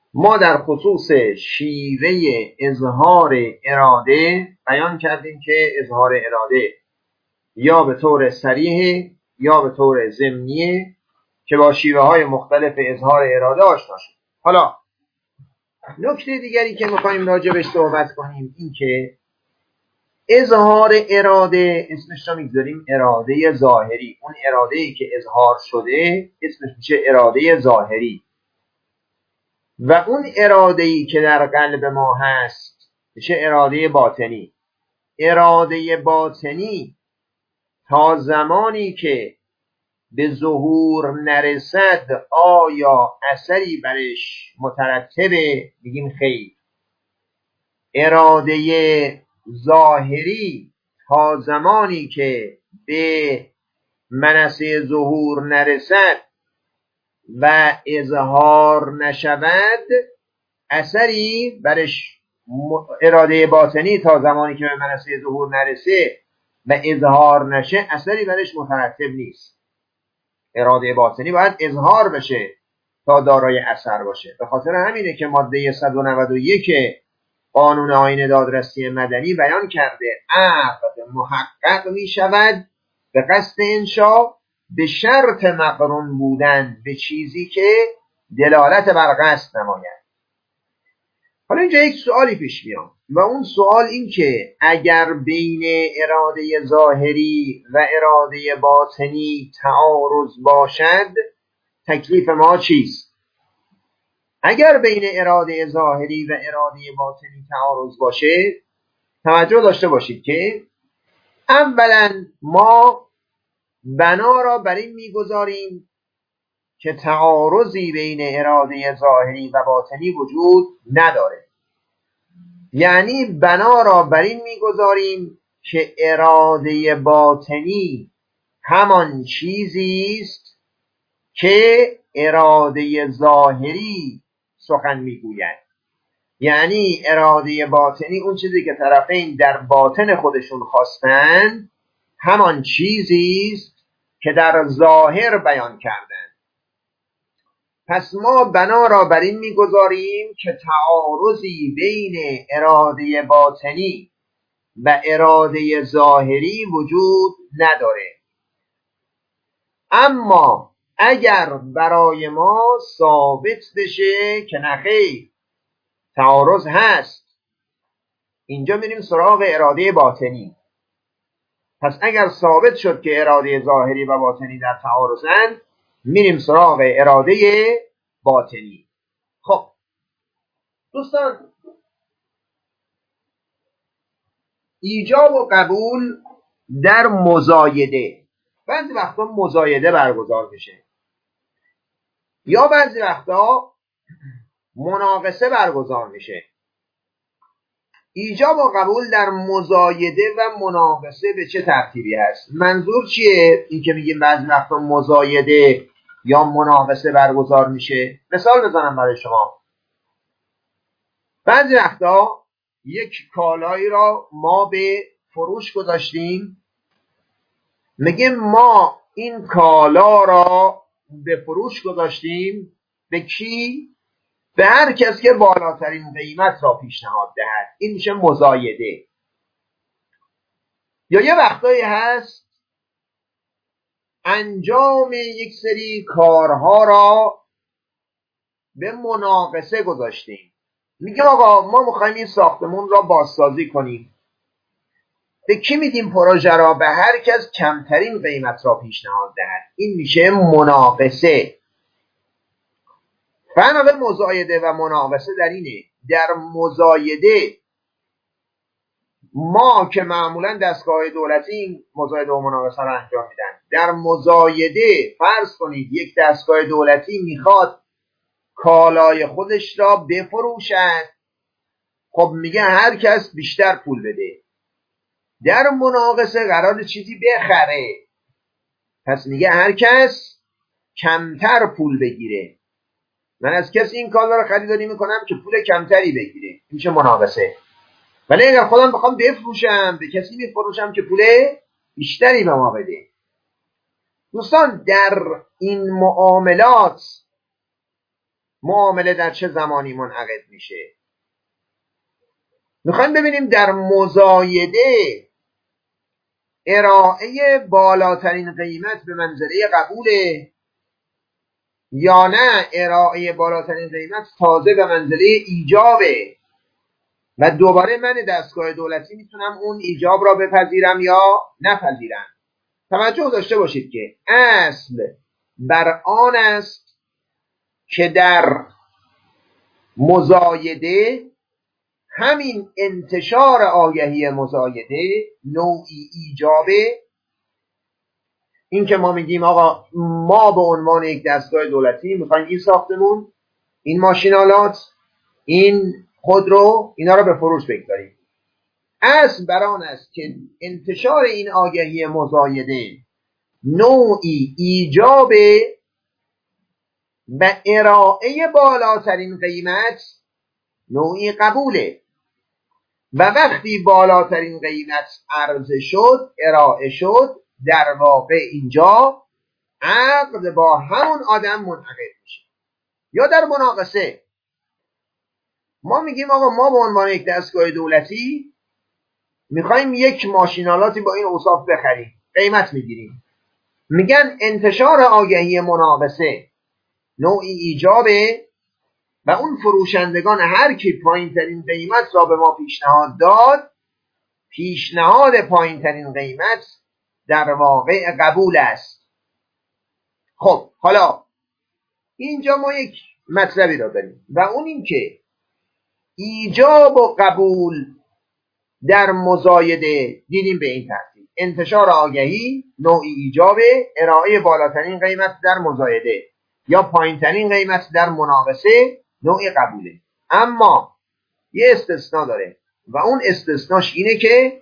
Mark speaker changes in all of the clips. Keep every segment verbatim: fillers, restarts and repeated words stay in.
Speaker 1: ما در خصوص شیوه اظهار اراده بیان کردیم که اظهار اراده یا به طور صریح یا به طور ضمنیه که با شیوه های مختلف اظهار اراده آشنا شد. حالا نکته دیگری که میخوایم راجع بهش صحبت کنیم این که اظهار اراده اسمش رو میگذاریم اراده ظاهری. اون اراده‌ای که اظهار شده اسمش میشه اراده ظاهری و اون اراده‌ای که در قلب ما هست میشه اراده باطنی. اراده باطنی تا زمانی که به ظهور نرسد آیا اثری برش مترتبه؟ میگیم خیر. اراده ظاهری تا زمانی که به منصه ظهور نرسد و اظهار نشود اثری برش اراده باطنی تا زمانی که به منصه ظهور نرسه و اظهار نشه اثری برش مترتب نیست. اراده باطنی باید اظهار بشه تا دارای اثر باشه. به خاطر همینه که ماده صد و نود و یک قانون آیین دادرسی مدنی بیان کرده عقد محقق می شود به قصد انشا به شرط مقرون بودن به چیزی که دلالت بر قصد نماید. حالا اینجا یک سوالی پیش میاد و اون سوال این که اگر بین اراده ظاهری و اراده باطنی تعارض باشد تکلیف ما چیست؟ اگر بین اراده ظاهری و اراده باطنی تعارض باشه توجه داشته باشید که اولا ما بنا را بر این میگذاریم که تعارضی بین اراده ظاهری و باطنی وجود نداره. یعنی بنا را بر این میگذاریم که اراده باطنی همان چیزی است که اراده ظاهری سخن میگوید. یعنی اراده باطنی اون چیزی که طرفین در باطن خودشون خواستن همان چیزی است که در ظاهر بیان کردند. پس ما بنا را بر این میگذاریم که تعارضی بین اراده باطنی و اراده ظاهری وجود نداره. اما اگر برای ما ثابت بشه که نخیر تعارض هست اینجا میریم سراغ اراده باطنی. پس اگر ثابت شد که اراده ظاهری و باطنی در تعارضند میریم سراغ اراده باطنی. خب دوستان ایجاب و قبول در مزایده، بعضی وقتا مزایده برگزار میشه یا بعضی وقتا مناقصه برگزار میشه. ایجاب و قبول در مزایده و مناقصه به چه ترتیبی هست؟ منظور چیه این که میگیم بعضی وقتا مزایده یا مناقصه برگزار میشه؟ مثال بزنم برای شما. بعضی وقتا یک کالایی را ما به فروش گذاشتیم، میگیم ما این کالا را به فروش گذاشتیم به کی؟ به هر کس که بالاترین قیمت را پیشنهاد دهد. این میشه مزایده. یا یه وقتایی هست انجام یک سری کارها را به مناقصه گذاشتیم، میگیم آقا ما میخوایم این ساختمون را بازسازی کنیم، به کی میدیم پروژه را؟ به هر کس کمترین قیمت را پیشنهاد دهد. این میشه مناقصه. فرق مزایده و مناقصه در اینه در مزایده ما که معمولا دستگاه دولتی این مزایده و مناقصه را انجام میدن. در مزایده فرض کنید یک دستگاه دولتی میخواد کالای خودش را بفروشد، خب میگه هر کس بیشتر پول بده. در مناقصه قرار چیزی بخره، پس میگه هر کس کمتر پول بگیره. من از کسی این کالا را خریداری میکنم که پول کمتری بگیره، میشه مناقصه. ولی اگر خودم بخوام بفروشم به کسی میفروشم که پول بیشتری به ما بده. دوستان در این معاملات معامله در چه زمانی منعقد میشه. میخوایم ببینیم در مزایده ارائه بالاترین قیمت به منزله قبوله یا نه ارائه بالاترین قیمت تازه به منزله ایجابه و دوباره من دستگاه دولتی میتونم اون ایجاب را بپذیرم یا نپذیرم. توجه داشته باشید که اصل بر آن است که در مزایده همین انتشار آگهی مزایده نوعی ایجابه. این که ما میگیم آقا ما به عنوان یک دستگاه دولتی میخوایم این ساختمون، این ماشینالات، این خودرو، اینا رو به فروش بگذاریم. اصل بر آن است که انتشار این آگهی مزایده نوعی ایجاب و ارائه بالاترین قیمت نوعی قبوله و وقتی بالاترین قیمت عرضه شد ارائه شد در واقع اینجا عقد با همون آدم منعقد میشه. یا در مناقصه ما میگیم آقا ما به عنوان یک دستگاه دولتی میخوایم یک ماشینالاتی با این اوصاف بخریم، قیمت میگیریم. میگن انتشار آگهی مناقصه نوعی ایجابه و اون فروشندگان هر کی پایین ترین قیمت را به ما پیشنهاد داد، پیشنهاد پایین ترین قیمت در واقع قبول است. خب حالا اینجا ما یک مطلبی را داریم و اون این که ایجاب و قبول در مزایده دیدیم به این ترتیب: انتشار آگهی نوعی ایجابه، ارائه بالاترین قیمت در مزایده یا پایینترین قیمت در مناقصه نوعی قبوله. اما یه استثناء داره و اون استثناش اینه که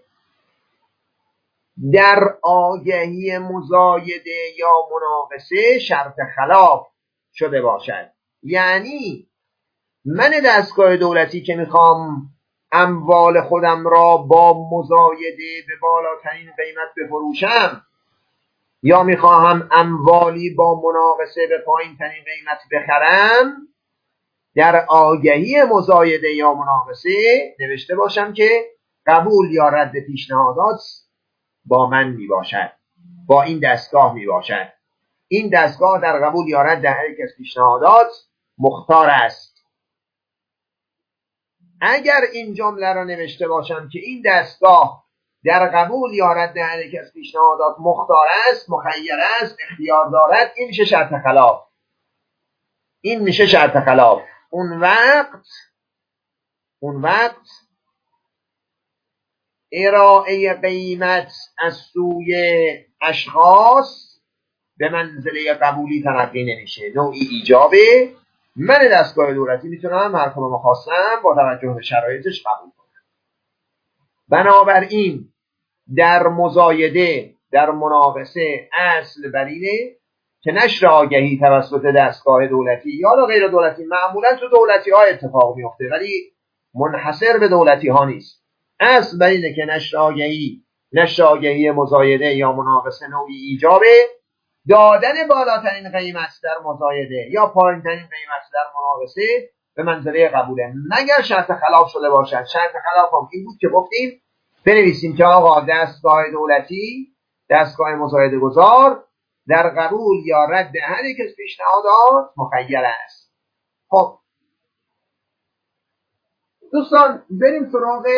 Speaker 1: در آگهی مزایده یا مناقصه شرط خلاف شده باشد. یعنی من دستگاه دولتی که میخوام اموال خودم را با مزایده به بالاترین قیمت بفروشم یا میخواهم اموالی با مناقصه به پایین ترین قیمت بخرم، در آگهی مزایده یا مناقصه نوشته باشم که قبول یا رد پیشنهادات با من میباشد، با این دستگاه میباشد. این دستگاه در قبول یا رد هر یک از پیشنهادات مختار است. اگر این جمله را نوشته باشم که این دستگاه در قبول یا رد هر یک از پیشنهادات مختار است، مخیر است، اختیار دارد، این میشه شرط خلاف. این میشه شرط خلاف. اون وقت اون وقت ارائه قیمت از سوی اشخاص به منزله قبولی تلقی نمیشه، نوعی ایجابه. من دستگاه دولتی میتونم هر کدوم خواستم با توجه به شرایطش قبول کنم. بنابراین در مزایده، در مناقصه اصل بر اینه که نشر آگهی توسط دستگاه دولتی یا غیر دولتی، معمولا تو دولتی ها اتفاق میفته ولی منحصر به دولتی ها نیست، اصل بر اینه که نشر آگهی نشر آگهی مزایده یا مناقصه نوعی ایجابه. دادن بالاترین قیمت در مزایده یا پایینترین قیمت در مناقصه به منزله قبوله مگر شرط خلاف شده باشد. شرط خلاف هم این بود که گفتیم بنویسیم که آقا دستگاه دولتی، دستگاه مزایده گذار در قبول یا رد هر یک از پیشنهادات مخیر است. خب دوستان بریم سراغ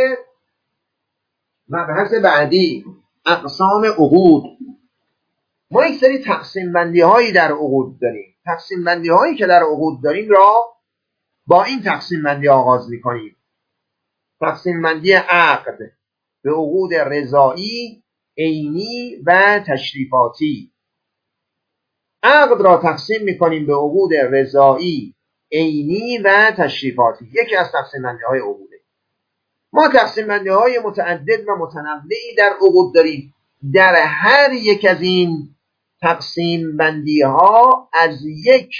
Speaker 1: مبحث بعدی، اقسام عقود. ما یک سری تقسیم بندی هایی در عقود داریم. تقسیم بندی هایی که در عقود داریم را با این تقسیم بندی آغاز می کنیم. تقسیم بندی عقد به عقود رضایی، عینی و تشریفاتی. عقد را تقسیم می کنیم به عقود رضایی، عینی و تشریفاتی. یکی از تقسیم بندی های عقوده. ما تقسیم بندی های متعدد و متنوعی در عقود داریم. در هر یک از این تقسیم بندی ها از یک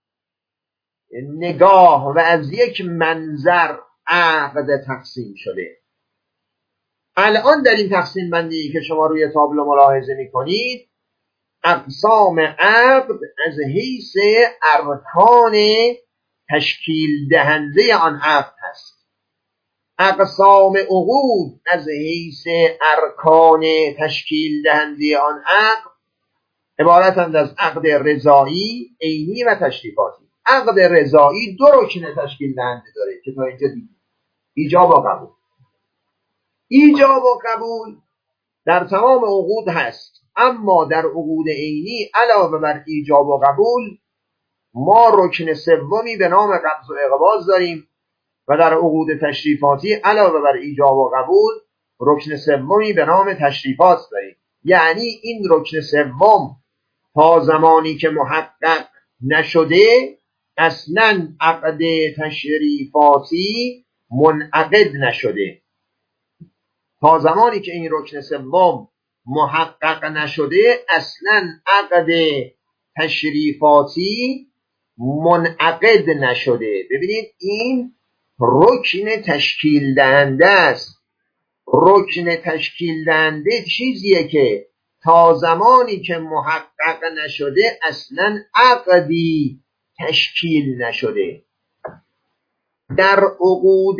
Speaker 1: نگاه و از یک منظر عقد تقسیم شده. الان در این تقسیم بندی که شما روی تابلو ملاحظه می کنید، اقسام عقد از حیث ارکان تشکیل دهنده آن عقد هست. اقسام عقود از حیث ارکان تشکیل دهنده آن عقد عبارتند از عقد رضایی، عینی و تشریفاتی. عقد رضایی دو رکن تشکیل دهنده داره که تا اینجا دیدیم: ایجاب و قبول. ایجاب و قبول در تمام عقود هست، اما در عقود عینی علاوه بر ایجاب و قبول ما رکن سومی به نام قبض و اقباض داریم و در عقود تشریفاتی علاوه بر ایجاب و قبول رکن سومی به نام تشریفات داریم. یعنی این رکن سوم تا زمانی که محقق نشده اصلا عقد تشریفاتی منعقد نشده. تا زمانی که این رکن سوم محقق نشده اصلا عقد تشریفاتی منعقد نشده. ببینید این رکن تشکیل دهنده است. رکن تشکیل دهنده چیزیه که تا زمانی که محقق نشده اصلا عقدی تشکیل نشده. در عقود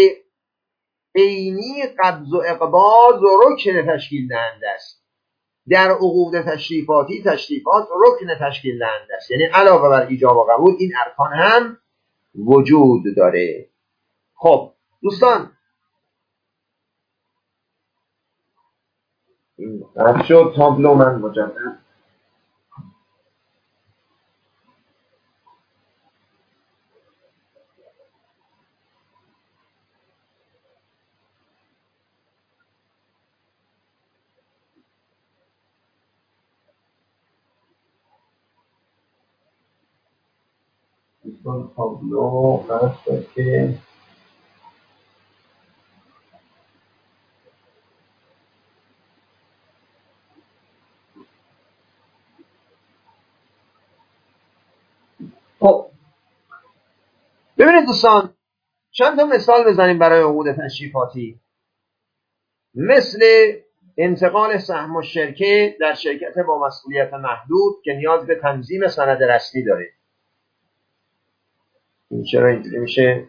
Speaker 1: عینی قبض و اقباض رکن تشکیل دهنده است. در عقود تشریفاتی تشریفات رکن تشکیل دهنده است. یعنی علاوه بر ایجاب و قبول این ارکان هم وجود داره. خب دوستان این قرد شد تابلو من مجدد دوستان تابلو هست که خب ببینید دوستان چند تا مثال بزنیم برای عقود تشریفاتی. مثل انتقال سهم الشرکه در شرکت با مسئولیت محدود که نیاز به تنظیم سند رسمی داره. این چرا اینجوری میشه؟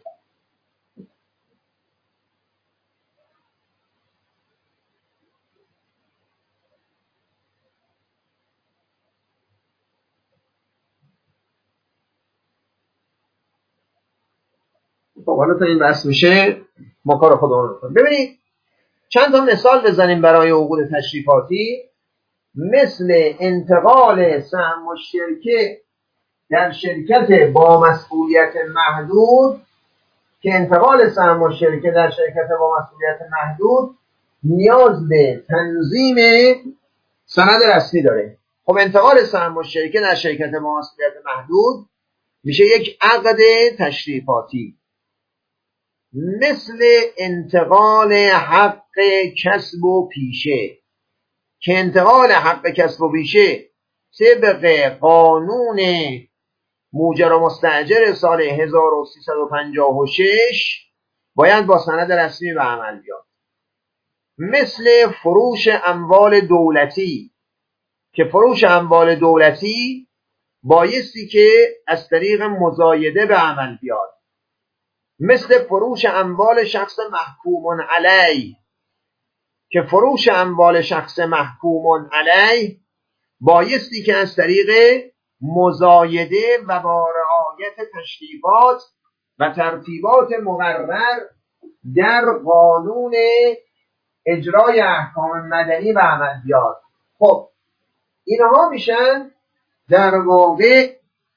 Speaker 1: خب حالا تا این بحث میشه ما کار خودمون رو کنیم. ببینید چند تا مثال بزنیم برای عقود تشریفاتی. مثل انتقال سهم الشرکه در شرکت با مسئولیت محدود که انتقال سهم الشرکه در شرکت با مسئولیت محدود نیاز به تنظیم سند رسمی داره. خب انتقال سهم الشرکه در شرکت با مسئولیت محدود میشه یک عقد تشریفاتی. مثل انتقال حق کسب و پیشه که انتقال حق کسب و پیشه طبق قانون موجر و مستأجر سال هزار و سیصد و پنجاه و شش باید با سند رسمی به عمل بیاد. مثل فروش اموال دولتی که فروش اموال دولتی بایستی که از طریق مزایده به عمل بیاد. مثل فروش اموال شخص محکوم علیه که فروش اموال شخص محکوم علیه بایستی که از طریق مزایده و با رعایت تشریفات و ترتیبات مقرر در قانون اجرای احکام مدنی به عمل بیاد. خب اینها میشن در واقع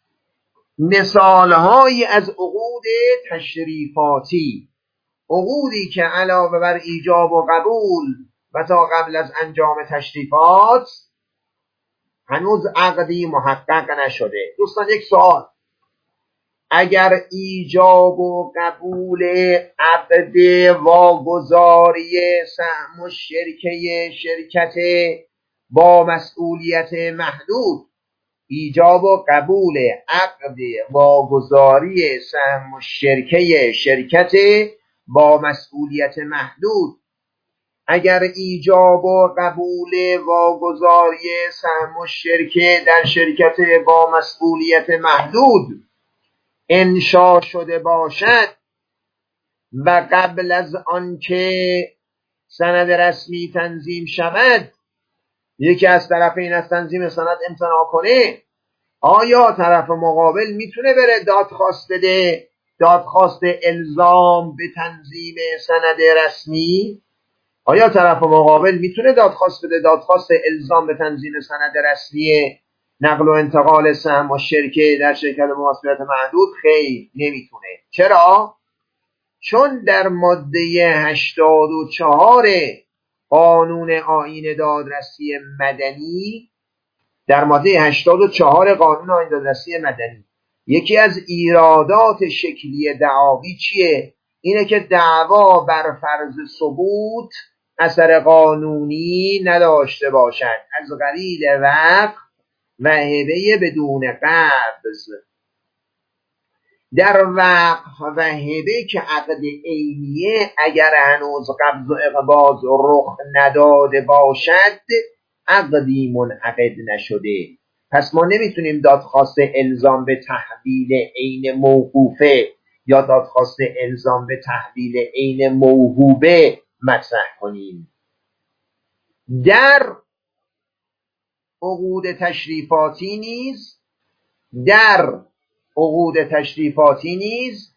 Speaker 1: مثالهایی از عقود تشریفاتی، عقودی که علاوه بر ایجاب و قبول و تا قبل از انجام تشریفات هنوز عقدی محقق نشده. دوستان یک سوال: اگر ایجاب و قبول عقد واگذاری سهم الشرکه شرکت با مسئولیت محدود، ایجاب و قبول عقد واگذاری سهم الشرکه شرکت با مسئولیت محدود، اگر ایجاب و قبول واگذاری سهم الشرکه در شرکت با مسئولیت محدود انشا شده باشد و قبل از آنکه سند رسمی تنظیم شود یکی از طرفین از تنظیم سند امتناع کنه، آیا طرف مقابل میتونه بره دادخواست بده، دادخواست الزام به تنظیم سند رسمی؟ آیا طرف مقابل میتونه دادخواست بده دادخواست الزام به تنظیم سند رسمی نقل و انتقال سهم و شرکه در شرکت مماثلت محدود؟ خیر، نمیتونه. چرا؟ چون در ماده هشتاد و چهار قانون آیین دادرسی مدنی در ماده هشتاد و چهار قانون آیین دادرسی مدنی یکی از ایرادات شکلی دعاوی چیه؟ اینه که دعوا بر فرض ثبوت اثر قانونی نداشته باشد از قبیل وقف و هبه بدون قبض. در وقف و هبه که عقد عینیه اگر هنوز قبض و اقباض رخ نداده باشد عقدی منعقد نشده، پس ما نمیتونیم دادخواست الزام به تحویل عین موقوفه یا دادخواست الزام به تحویل عین موهوبه مطرح کنیم. در عقود تشریفاتی نیز در عقود تشریفاتی نیز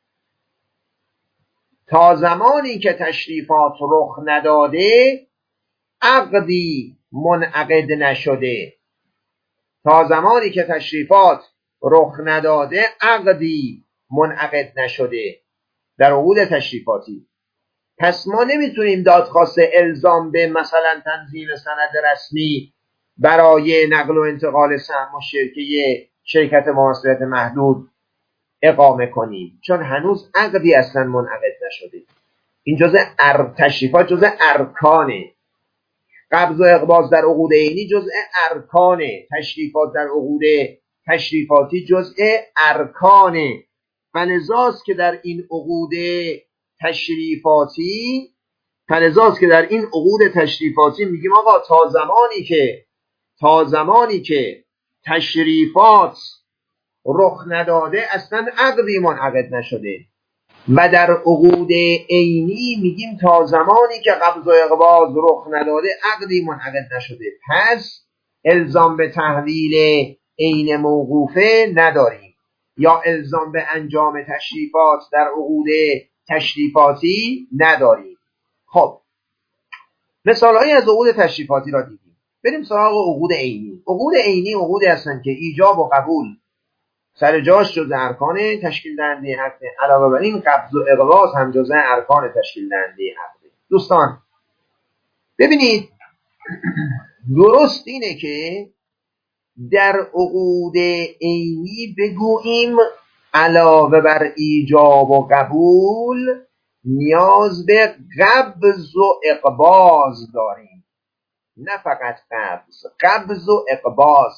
Speaker 1: تا زمانی که تشریفات رخ نداده عقدی منعقد نشده. تا زمانی که تشریفات رخ نداده عقدی منعقد نشده در عقود تشریفاتی. پس ما نمیتونیم دادخواست الزام به مثلا تنظیم سند رسمی برای نقل و انتقال سهم و شرکه شرکت مماثلت محدود اقامه کنیم، چون هنوز عقدی اصلا منعقد نشده. این جزء ار... تشریفات جزء ارکانه. قبض و اقباض در عقود عینی جزء ارکانه، تشریفات در عقود تشریفاتی جزء ارکانه. فلذاست که در این عقود تشریفاتی فلذاست که در این عقود تشریفاتی میگیم آقا تا زمانی که تا زمانی که تشریفات رخ نداده اصلا عقدی منعقد نشده. و در عقود عینی میگیم تا زمانی که قبض و اقباض رخ نداده عقدی منعقد نشده، پس الزام به تحویل عین موقوفه نداریم یا الزام به انجام تشریفات در عقود تشریفاتی نداریم. خب مثالهایی از عقود تشریفاتی را دیدیم. بریم سراغ عقود عینی. عقود عینی عقودی هستند که ایجاب و قبول سر جاش جزء ارکان تشکیل دهنده عقد، علاوه بر این قبض و اقباض هم جزء ارکان تشکیل دهنده عقد. دوستان ببینید، درست اینه که در عقود عینی بگوییم علاوه بر ایجاب و قبول نیاز به قبض و اقباض داریم. نه فقط قبض، قبض و اقباض.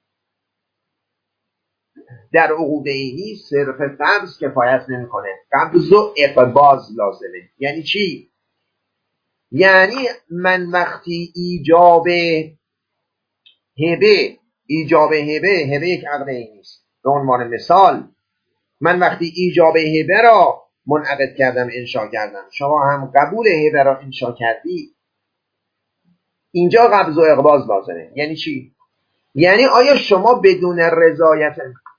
Speaker 1: در عقود عینی صرف قبض کفایت نمیکنه، قبض و اقباض لازمه. یعنی چی؟ یعنی من وقتی ایجاب هبه ایجاب هبه هبه یک عقد عینی است. به عنوان مثال من وقتی ایجاب هبه را منعقد کردم، انشا کردم، شما هم قبول هبه را انشا کردی، اینجا قبض و اقباض لازمه. یعنی چی؟ یعنی آیا شما بدون رضایت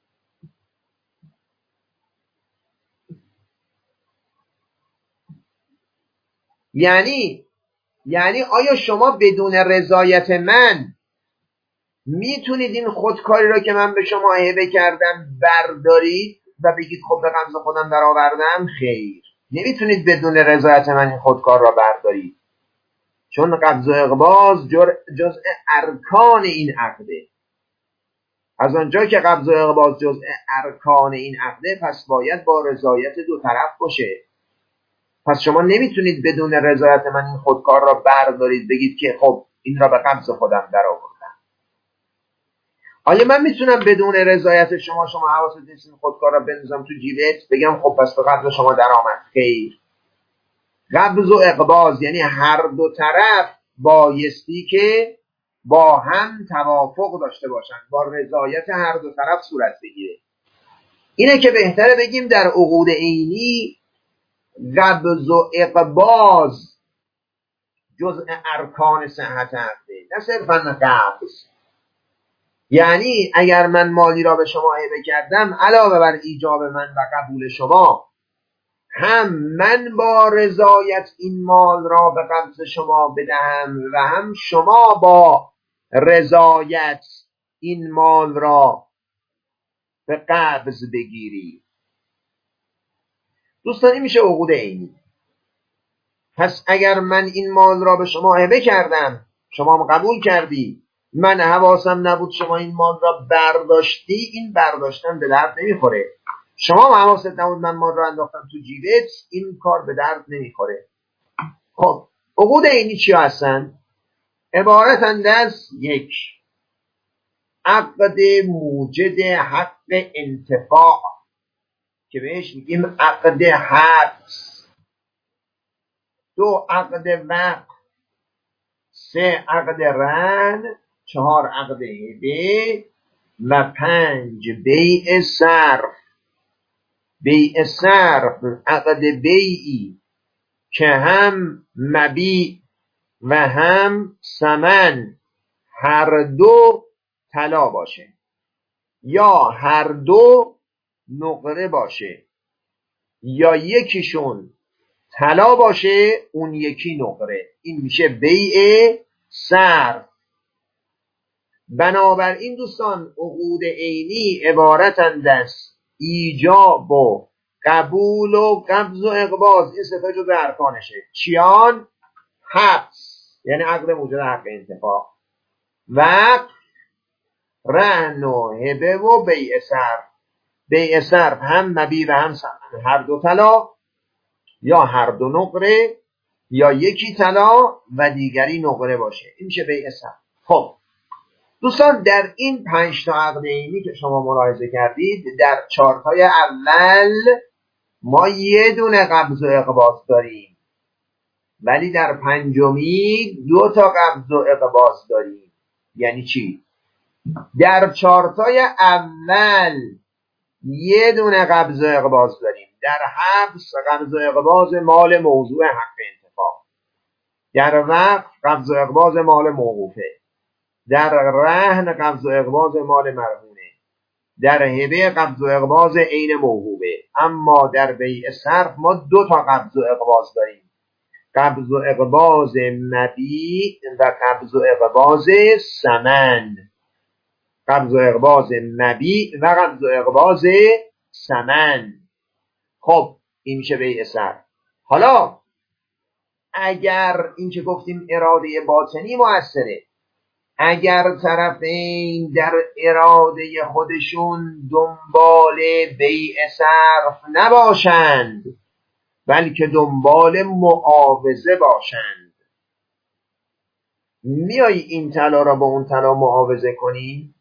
Speaker 1: یعنی یعنی آیا شما بدون رضایت من میتونید این خودکاری را که من به شما هبه کردم بردارید و بگید خب به قبض خودم در آوردم؟ خیر، نمیتونید بدون رضایت من این خودکار را بردارید، چون قبض و اقباض جزء ارکان این عقده. از آنجا که قبض و اقباض جزء ارکان این عقده، پس باید با رضایت دو طرف باشه. پس شما نمیتونید بدون رضایت من این خودکار را بردارید بگید که خب این را به قبض خودم در آوردم. آیا من میتونم بدون رضایت شما شما حواست نیست این خودکار را بندازم تو جیبت بگم خب پس به قبض شما در آمد؟ خیر. قبض و اقباض یعنی هر دو طرف بایستی که با هم توافق داشته باشند، با رضایت هر دو طرف صورت بگیره. اینه که بهتره بگیم در عقود عینی قبض و اقباض جزء ارکان صحت عقده، نه صرفا قبض. یعنی اگر من مالی را به شما هبه کردم، علاوه بر ایجاب من و قبول شما، هم من با رضایت این مال را به قبض شما بدهم و هم شما با رضایت این مال را به قبض بگیری. دوستان این میشه عقود عینی. پس اگر من این مال را به شما هبه کردم، شما هم قبول کردی، من حواسم نبود شما این مال را برداشتی، این برداشتن به درد نمیخوره. شما هم حواست نبود من مال را انداختم تو جیبت، این کار به درد نمیخوره. خب عقود عینی چی هستن؟ عبارتند از یک، عقد موجد حق انتفاع که بهش میگیم عقد حبس، دو عقد وقف، سه عقد رهن، چهار عقد هبه و پنج بیع صرف. بیع صرف عقد بیعی که هم مبیع و هم ثمن هر دو طلا باشه یا هر دو نقره باشه یا یکیشون طلا باشه اون یکی نقره. این میشه بیع صرف. بنابراین دوستان عقود عینی عبارتند از ایجاب و قبول و قبض و اقباض. این سه تا جزء ارکانشه. چیان؟ حبس یعنی عقد موجد حق انتفاع، وقف، رهن و هبه و بیع صرف. بیع صرف هم مبیع و هم ثمن هر دو طلا یا هر دو نقره یا یکی طلا و دیگری نقره باشه. این میشه بیع صرف. خب دوستان در این پنج تا عقد عینی که شما ملاحظه کردید، در چارتای اول ما یه دونه قبض و اقباض داریم، ولی در پنجمی دو تا قبض و اقباض داریم. یعنی چی؟ در چارتای اول یه دونه قبض و اقباض داریم، در حبس قبض و اقباض مال موضوع حق انتفاع، در وقف قبض و اقباض مال موقوفه، در رهن قبض و اقباض مال مرهونه، در هبه قبض و اقباض عین موهوبه. اما در بیع صرف ما دو تا قبض و اقباض داریم، قبض و اقباض مبیع و قبض و اقباض ثمن. قبض و اقباض مبیع و قبض و اقباض ثمن. خب این میشه بیع صرف. حالا اگر این که گفتیم اراده باطنی مؤثره، اگر طرفین در اراده خودشون دنبال بیع صرف نباشند بلکه دنبال معاوضه باشند، میای این طلا را با اون طلا معاوضه کنی.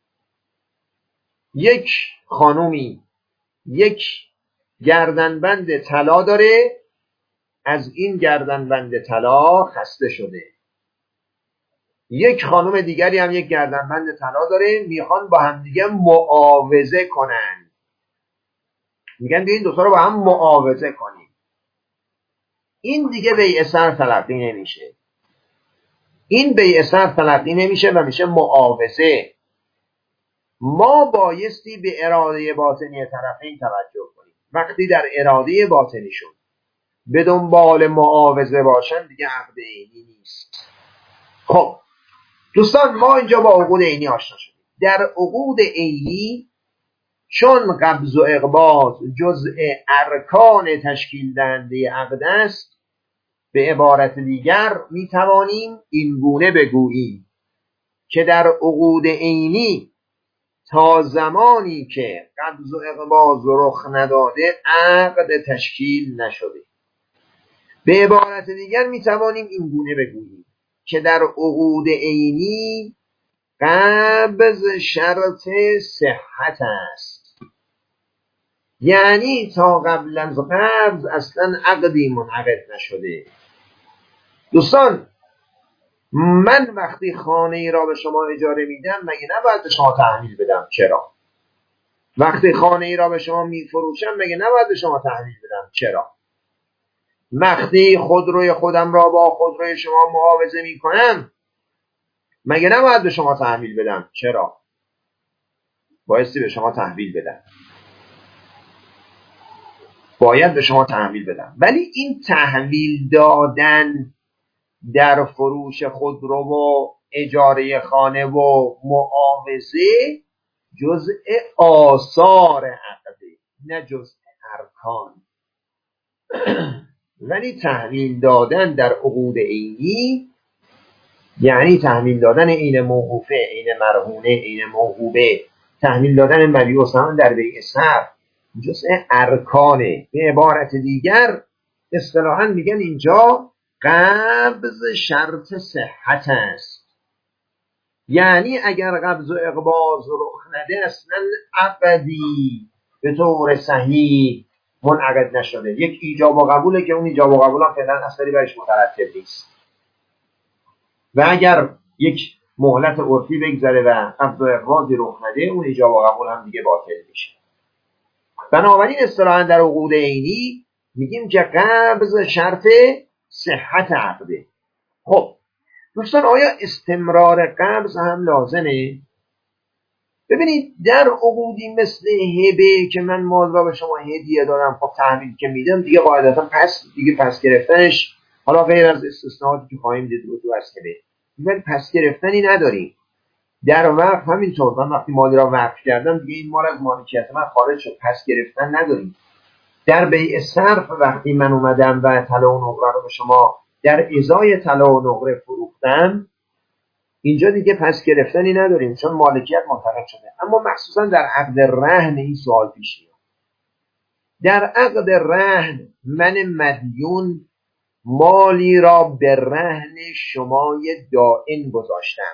Speaker 1: یک خانومی یک گردنبند طلا داره، از این گردنبند طلا خسته شده. یک خانم دیگری هم یک گردنبند طلا داره، میخوان با هم دیگه معاوضه کنن. میگن بیا این دو تا رو با هم معاوضه کنیم. این دیگه بیع صرف تلقی نمیشه. این بیع صرف تلقی نمیشه و میشه معاوضه. ما بایستی به اراده باطنی طرفین توجه کنیم. وقتی در اراده باطنیشون به دنبال معاوضه باشن دیگه عقد عینی نیست. خب دوستان ما اینجا با عقود عینی آشنا شدیم. در عقود عینی چون قبض و اقباض جزء ارکان تشکیل دهنده عقد است، به عبارت دیگر می توانیم این گونه بگوییم که در عقود عینی تا زمانی که قبض و اقباض رخ نداده عقد تشکیل نشده. به عبارت دیگر می توانیم این گونه بگوییم که در عقود عینی قبض شرط صحت است، یعنی تا قبل از قبض اصلا عقدی منعقد نشده. دوستان من وقتی خانه ای را به شما اجاره میدم مگه نباید به شما تحویل بدم؟ چرا؟ وقتی خانه ای را به شما میفروشم مگه نباید به شما تحویل بدم؟ چرا؟ وقتی خودروی خودم را با خودروی شما معاوضه میکنم مگه نباید به شما تحویل بدم؟ چرا؟ بایستی به شما تحویل بدم، باید به شما تحویل بدم. ولی این تحویل دادن در فروش خودرو و اجاره خانه و معاوضه جزء آثار عقده، نه جزء ارکان. ولی تحویل دادن در عقود عینی یعنی تحویل دادن عین موقوفه، عین مرهونه، عین موهوبه، تحویل دادن مبیع و ثمن در بیع صرف جزء ارکانه. به عبارت دیگر اصطلاحاً میگن اینجا قبض شرط صحت است. یعنی اگر قبض و اقباض رخ نده اصلا عقدی به طور صحیح منعقد نشده، یک ایجاب و قبوله که اون ایجاب و قبول هم فعلا اثری برش مترتب نیست. و اگر یک مهلت عرفی بگذره و قبض و اقباضی رخ نده اون ایجاب و قبول هم دیگه باطل میشه. بنابراین اصطلاحاً در عقود عینی میگیم که قبض شرط صحت عقده. خب دوستان، آیا استمرار قبض هم لازمه؟ ببینید در عقودی مثل هبه که من مال را به شما هدیه دادم، خب تحویل که میدم دیگه قاعدتا پس دیگه پس گرفتنش، حالا غیر از استثناءاتی که خواهیم دید رو تو از هبه، ولی پس گرفتنی نداریم. در وقت همینطور، من وقتی مالی را وقف کردم دیگه این مال از مالکیت من خارج شد، پس گرفتن نداریم. در بیع صرف وقتی من اومدم و طلا و نقره رو به شما در ازای طلا و نقره فروختم، اینجا دیگه پس گرفتنی نداریم چون مالکیت منتقل شده. اما مخصوصا در عقد رهن این سوال پیش میاد. در عقد رهن من مدیون مالی را به رهن شمای دائن گذاشتم.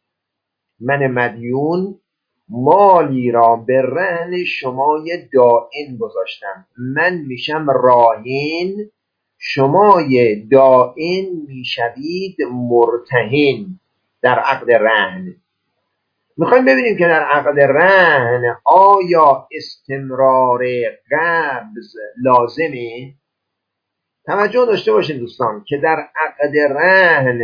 Speaker 1: من مدیون مالی را به رهن شمای دائن گذاشتم. من میشم راهن، شمای دائن میشوید مرتهن در عقد رهن. میخوایم ببینیم که در عقد رهن آیا استمرار قبض لازمه؟ توجه داشته باشین دوستان که در عقد رهن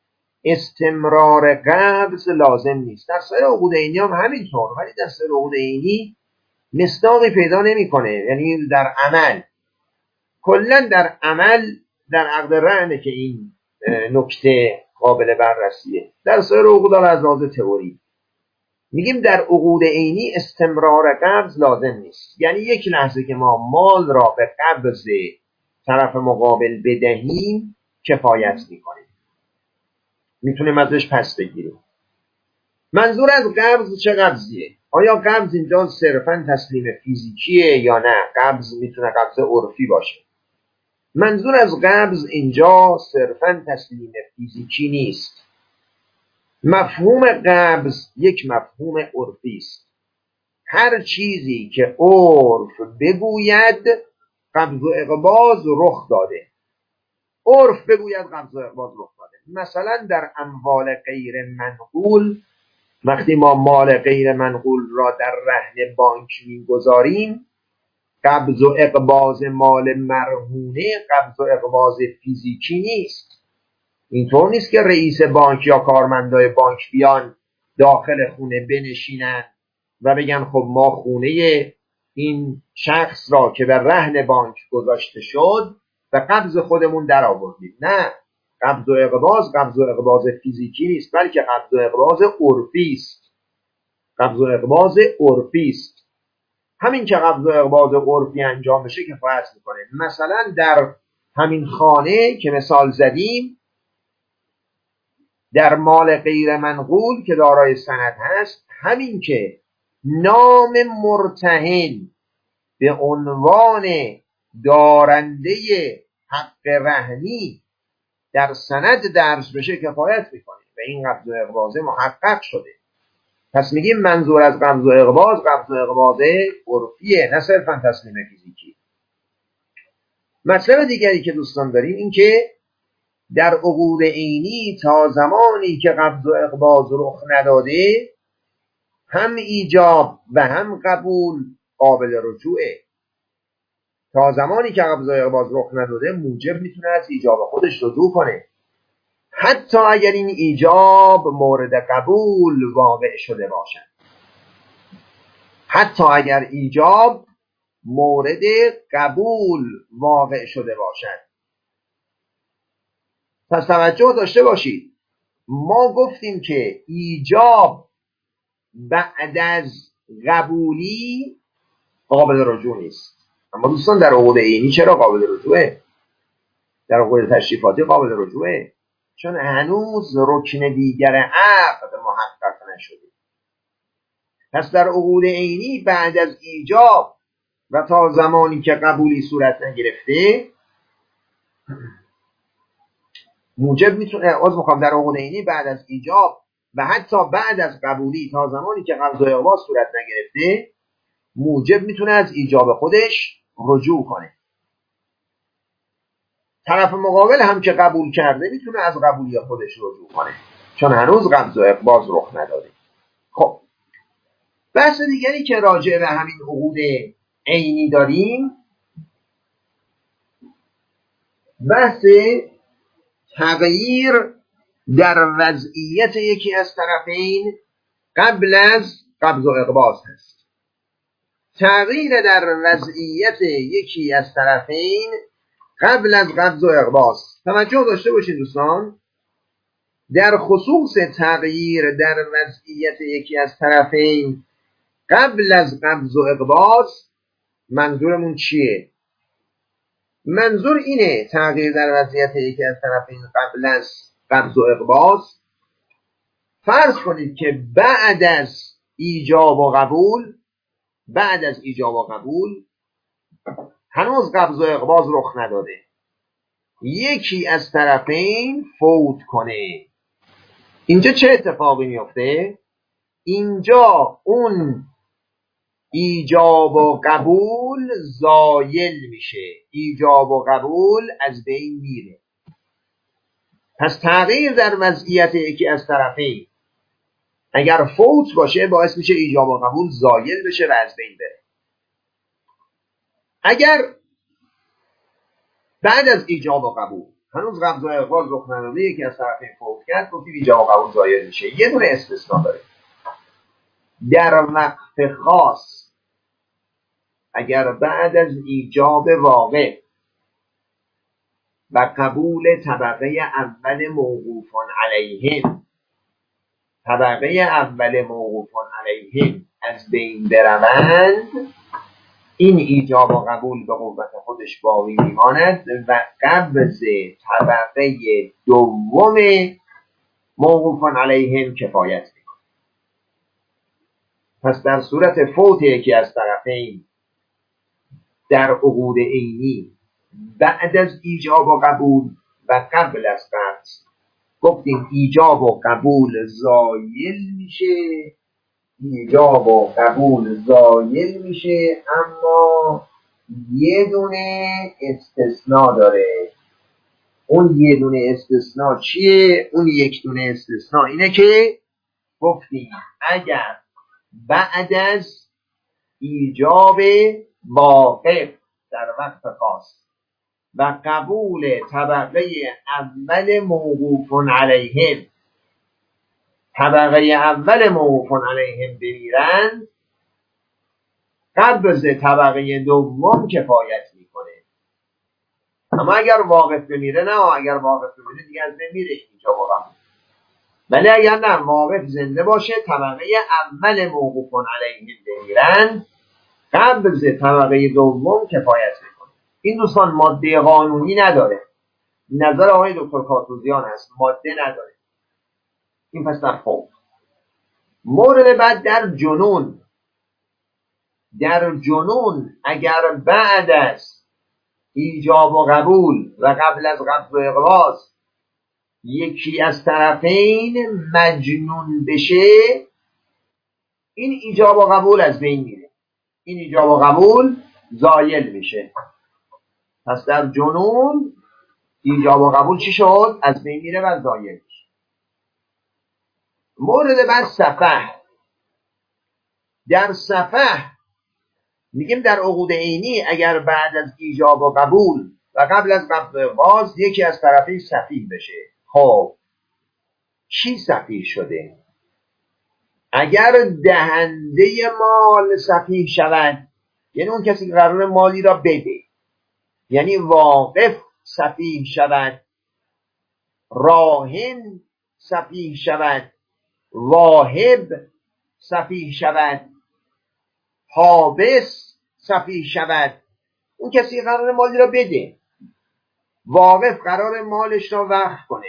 Speaker 1: استمرار قبض لازم نیست. در سایر عقود عینی هم همینطور، ولی در سایر عقود عینی مصداقی پیدا نمیکنه. یعنی در عمل، کلا در عمل در عقد رهن که این نکته قابل بررسیه. در سایر عقود از لحاظ تئوری میگیم در عقود عینی استمرار قبض لازم نیست. یعنی یک لحظه که ما مال را به قبض طرف مقابل بدهیم کفایت میکنه، میتونیم ازش پس بگیریم. منظور از قبض چه قبضیه؟ آیا قبض اینجا صرفا تسلیم فیزیکیه یا نه قبض میتونه قبض عرفی باشه؟ منظور از قبض اینجا صرفا تسلیم فیزیکی نیست. مفهوم قبض یک مفهوم عرفی است. هر چیزی که عرف بگوید قبض و اقباض رخ داده، عرف بگوید قبض و اقباض رخ داده. مثلا در اموال غیر منقول، وقتی ما مال غیر منقول را در رهن بانک میگذاریم، قبض و اقباض مال مرهونه قبض و اقباض فیزیکی نیست. اینطور نیست که رئیس بانک یا کارمندای بانک بیان داخل خونه بنشینن و بگن خب ما خونه این شخص را که به رهن بانک گذاشته شد و قبض خودمون در آوردیم. نه، قبض و اقباض قبض و اقباض فیزیکی نیست، بلکه قبض و اقباض عرفی است. قبض و اقباض عرفی است. همین که قبض و اقباض عرفی انجام بشه کفایت میکنه. مثلا در همین خانه که مثال زدیم، در مال غیر منقول که دارای سند هست، همین که نام مرتهن به عنوان دارنده حق رهنی در سند درج بشه کفایت میکنه و این قبض و اقباض محقق شده. پس میگیم منظور از قبض و اقباض قبض و اقباض عرفیه، نه صرفا تسلیم فیزیکی. مطلب دیگری که دوستان داریم این که در عقود عینی تا زمانی که قبض و اقباض رخ نداده هم ایجاب و هم قبول قابل رجوعه. تا زمانی که قبض و اقباض رخ نداده موجب میتونه از ایجاب خودش رجوع کنه، حتی اگر این ایجاب مورد قبول واقع شده باشد. حتی اگر ایجاب مورد قبول واقع شده باشد. پس توجه داشته باشید، ما گفتیم که ایجاب بعد از قبولی قابل رجوع نیست. اما دوستان در عقود عینی چرا قابل رجوعه؟ در عقود تشریفاتی قابل رجوعه، چون هنوز رکن دیگر عقد محقق نشده. پس در عقود عینی بعد از ایجاب و تا زمانی که قبولی صورت نگرفته موجب میتونه از مخوام در عقود عینی بعد از ایجاب و حتی بعد از قبولی تا زمانی که قبض و اقباض صورت نگرفته موجب میتونه از ایجاب خودش رجوع کنه. طرف مقابل هم که قبول کرده میتونه از قبولی خودش رجوع کنه، چون هنوز قبض و اقباض رخ نداده. خب بحث دیگری که راجع به همین عقود عینی داریم بحث تغییر در وضعیت یکی از طرفین قبل از قبض و اقباض هست. تغییر در وضعیت یکی از طرفین قبل از قبض و اقباض. توجه داشته باشید دوستان، در خصوص تغییر در وضعیت یکی از طرفین قبل از قبض و اقباض منظورمون چیه؟ منظور اینه تغییر در وضعیت یکی از طرفین قبل از قبض و اقباض، فرض کنید که بعد از ایجاب و قبول بعد از ایجاب و قبول هنوز قبض و اقباض رخ نداده، یکی از طرفین فوت کنه. اینجا چه اتفاقی میفته؟ اینجا اون ایجاب و قبول زایل میشه، ایجاب و قبول از بین میره. پس تغییر در وضعیت یکی از طرفین اگر فوت باشه باعث میشه ایجاب و قبول زایل بشه و از بین بره. اگر بعد از ایجاب و قبول هنوز قبض و اقباض رخ نداده یکی از طرفین فوت کرد، گفتیم ایجاب و قبول زایل میشه. یه دونه استثناء داره، در وقت خاص اگر بعد از ایجاب واقع و قبول طبقه اول موقوفان علیهم طبقه اول موقوفان علیهم از بین بروند، این ایجاب و قبول به قوت خودش باقی میماند و قبض طبقه دوم موقوفان علیهم کفایت میکنه. پس در صورت فوت یکی از طرفین در عقود عینی بعد از ایجاب و قبول و قبل از قبض گفتیم ایجاب و قبول زایل میشه، ایجاب و قبول زایل میشه، اما یه دونه استثناء داره. اون یه دونه استثناء چیه؟ اون یک دونه استثناء اینه که گفتیم اگر بعد از ایجاب واقع در وقت خاص و قبول طبقه اول موقوفون علیهم طبقه اول موقوفون علیهم بمیرند، قبض طبقه دوم کفایت میکنه. اما اگر واقف بمیره نه، اگر واقف بمیره دیگه از بمیره اینجا واقعا. ولی اگر نه واقف زنده باشه طبقه اول موقوفون علیهم بمیرند، قبض طبقه دوم کفایت میکنه. این دوستان ماده قانونی نداره، نظر آقای دکتر کاتوزیان هست، ماده نداره. این پس در فوت. مورد بعد در جنون. در جنون اگر بعد از ایجاب و قبول و قبل از قبض و اقباض یکی از طرفین مجنون بشه، این ایجاب و قبول از بین میره، این ایجاب و قبول زایل میشه. پس در جنون ایجاب و قبول چی شد؟ از بین میره و زایل میشه. مورد بعد سفه. در صفح میگیم در عقود عینی اگر بعد از ایجاب و قبول و قبل از قبض باز یکی از طرفین سفیه بشه، خب چی سفیه شده؟ اگر دهنده مال سفیه شود، یعنی اون کسی که قرار مالی را بده، یعنی واقف سفیه شود، راهن سفیه شود، واهب سفیه شود، حابس سفیه شود. اون کسی قرار مالی را بده، واقف قرار مالش را وقف کنه،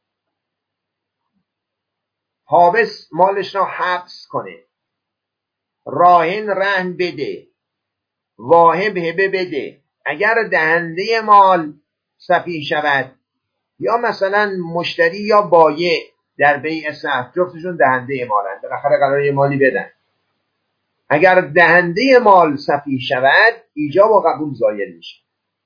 Speaker 1: حابس مالش را حبس کنه، راهن رهن بده، واهب هبه بده. اگر دهنده مال سفیه شود یا مثلا مشتری یا بایع در بیع سهم، جفتشون دهنده مالند، بالاخره قرار یه مالی بدن، اگر دهنده مال سفیه شود ایجاب و قبول زایل میشه.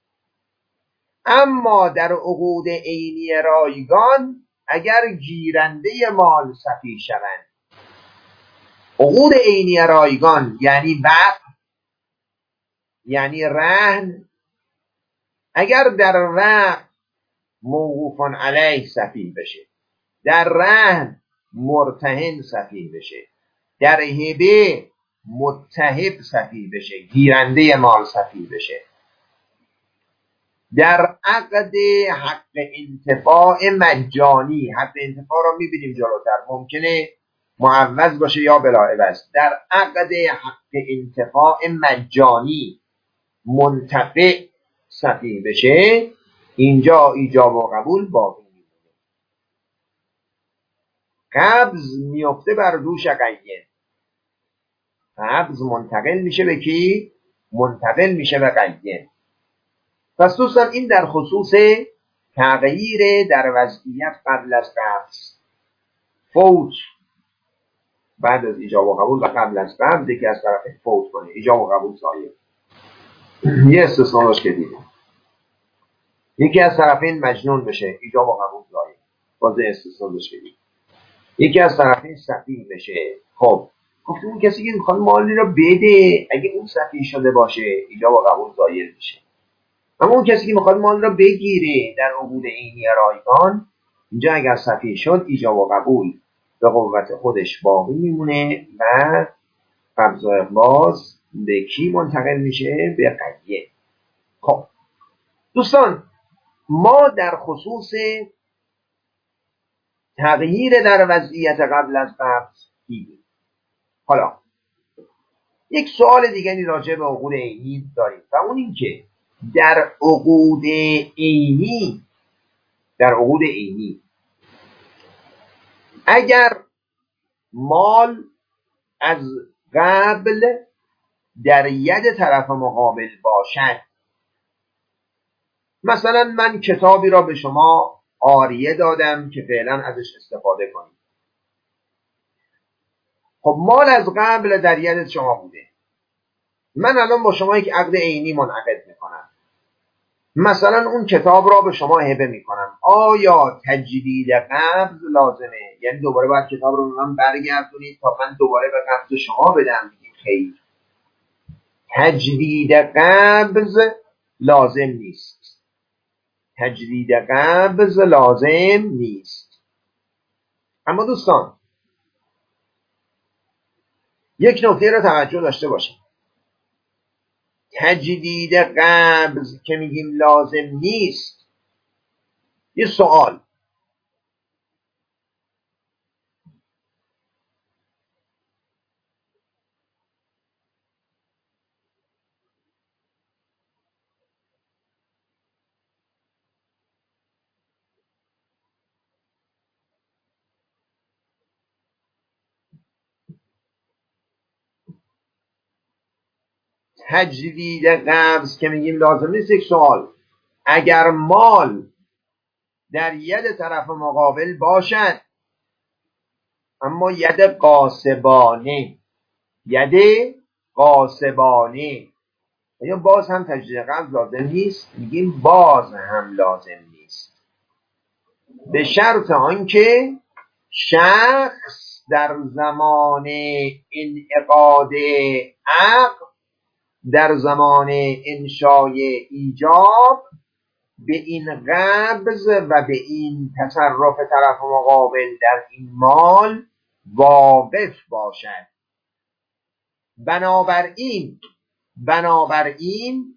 Speaker 1: اما در عقود عینی رایگان اگر گیرنده مال سفیه شوند، عقود عینی رایگان یعنی وقف یعنی رهن، اگر در وقف موقوف علیه سفیه بشه، در رهن مرتهن سفیه بشه، در هبه متهب سفیه بشه، گیرنده مال سفیه بشه، در عقد حق انتفاع مجانی، حق انتفاع را میبینیم جلوتر، ممکنه معوض باشه یا بلا عوض، در عقد حق انتفاع مجانی منتفع سفیه بشه، اینجا ایجاب و قبول باقی میمونه. قبض میفته بر دوش قیم، قبض منتقل میشه به کی؟ منتقل میشه به قیم. پس دوستان این در خصوص تغییر در وضعیت قبل از قبض، فوت بعد از ایجاب و قبول و قبل از قبض یکی از طرفین فوت کنه، ایجاب و قبول زایل. یه استثنا داشت که دیدیم، یکی از طرفین مجنون بشه، ایجاب و قبول زایل، باز استثنا داشت که دیدیم. یکی از طرفین سفیه بشه، خب گفتیم اون کسی که میخواد مالی را بده اگه اون سفیه شده باشه ایجاب و قبول زایل میشه. اما اون کسی که میخواد مال را بگیره در عقود عینی رایگان، اینجا اگر سفیه شد ایجاب و قبول به قوت خودش باقی میمونه و قبض و اقباض به کی منتقل میشه؟ به قیم. خب دوستان، ما در خصوص تغییر در وضعیت قبل از قبض دیدیم. حالا یک سوال دیگری راجع به عقود عینی داریم و اون این که در عقود عینی در عقود عینی اگر مال از قبل در ید طرف مقابل باشد، مثلا من کتابی را به شما عاریه دادم که فعلا ازش استفاده کنید، خب مال از قبل در ید شما بوده، من الان با شما یک عقد عینی منعقد میکنم، مثلا اون کتاب را به شما هبه میکنم، آیا تجدید قبض لازمه؟ یعنی دوباره باید کتاب رو به من برگردونید تا من دوباره به قبض شما بدم؟ خیر، تجدید قبض لازم نیست، تجدید قبض لازم نیست. اما دوستان یک نکته را توجه داشته باشید، تجدید قبض که میگیم لازم نیست، یه سوال، تجدید قبض که میگیم لازم نیست، یک سوال، اگر مال در ید طرف مقابل باشد اما ید قاسبانه، ید قاسبانه، یا باز هم تجدید قبض لازم نیست؟ میگیم باز هم لازم نیست، به شرط آنکه شخص در زمان انعقاد عقد، در زمان انشای ایجاب، به این قبض و به این تصرف طرف مقابل در این مال واقف باشد. بنابراین بنابراین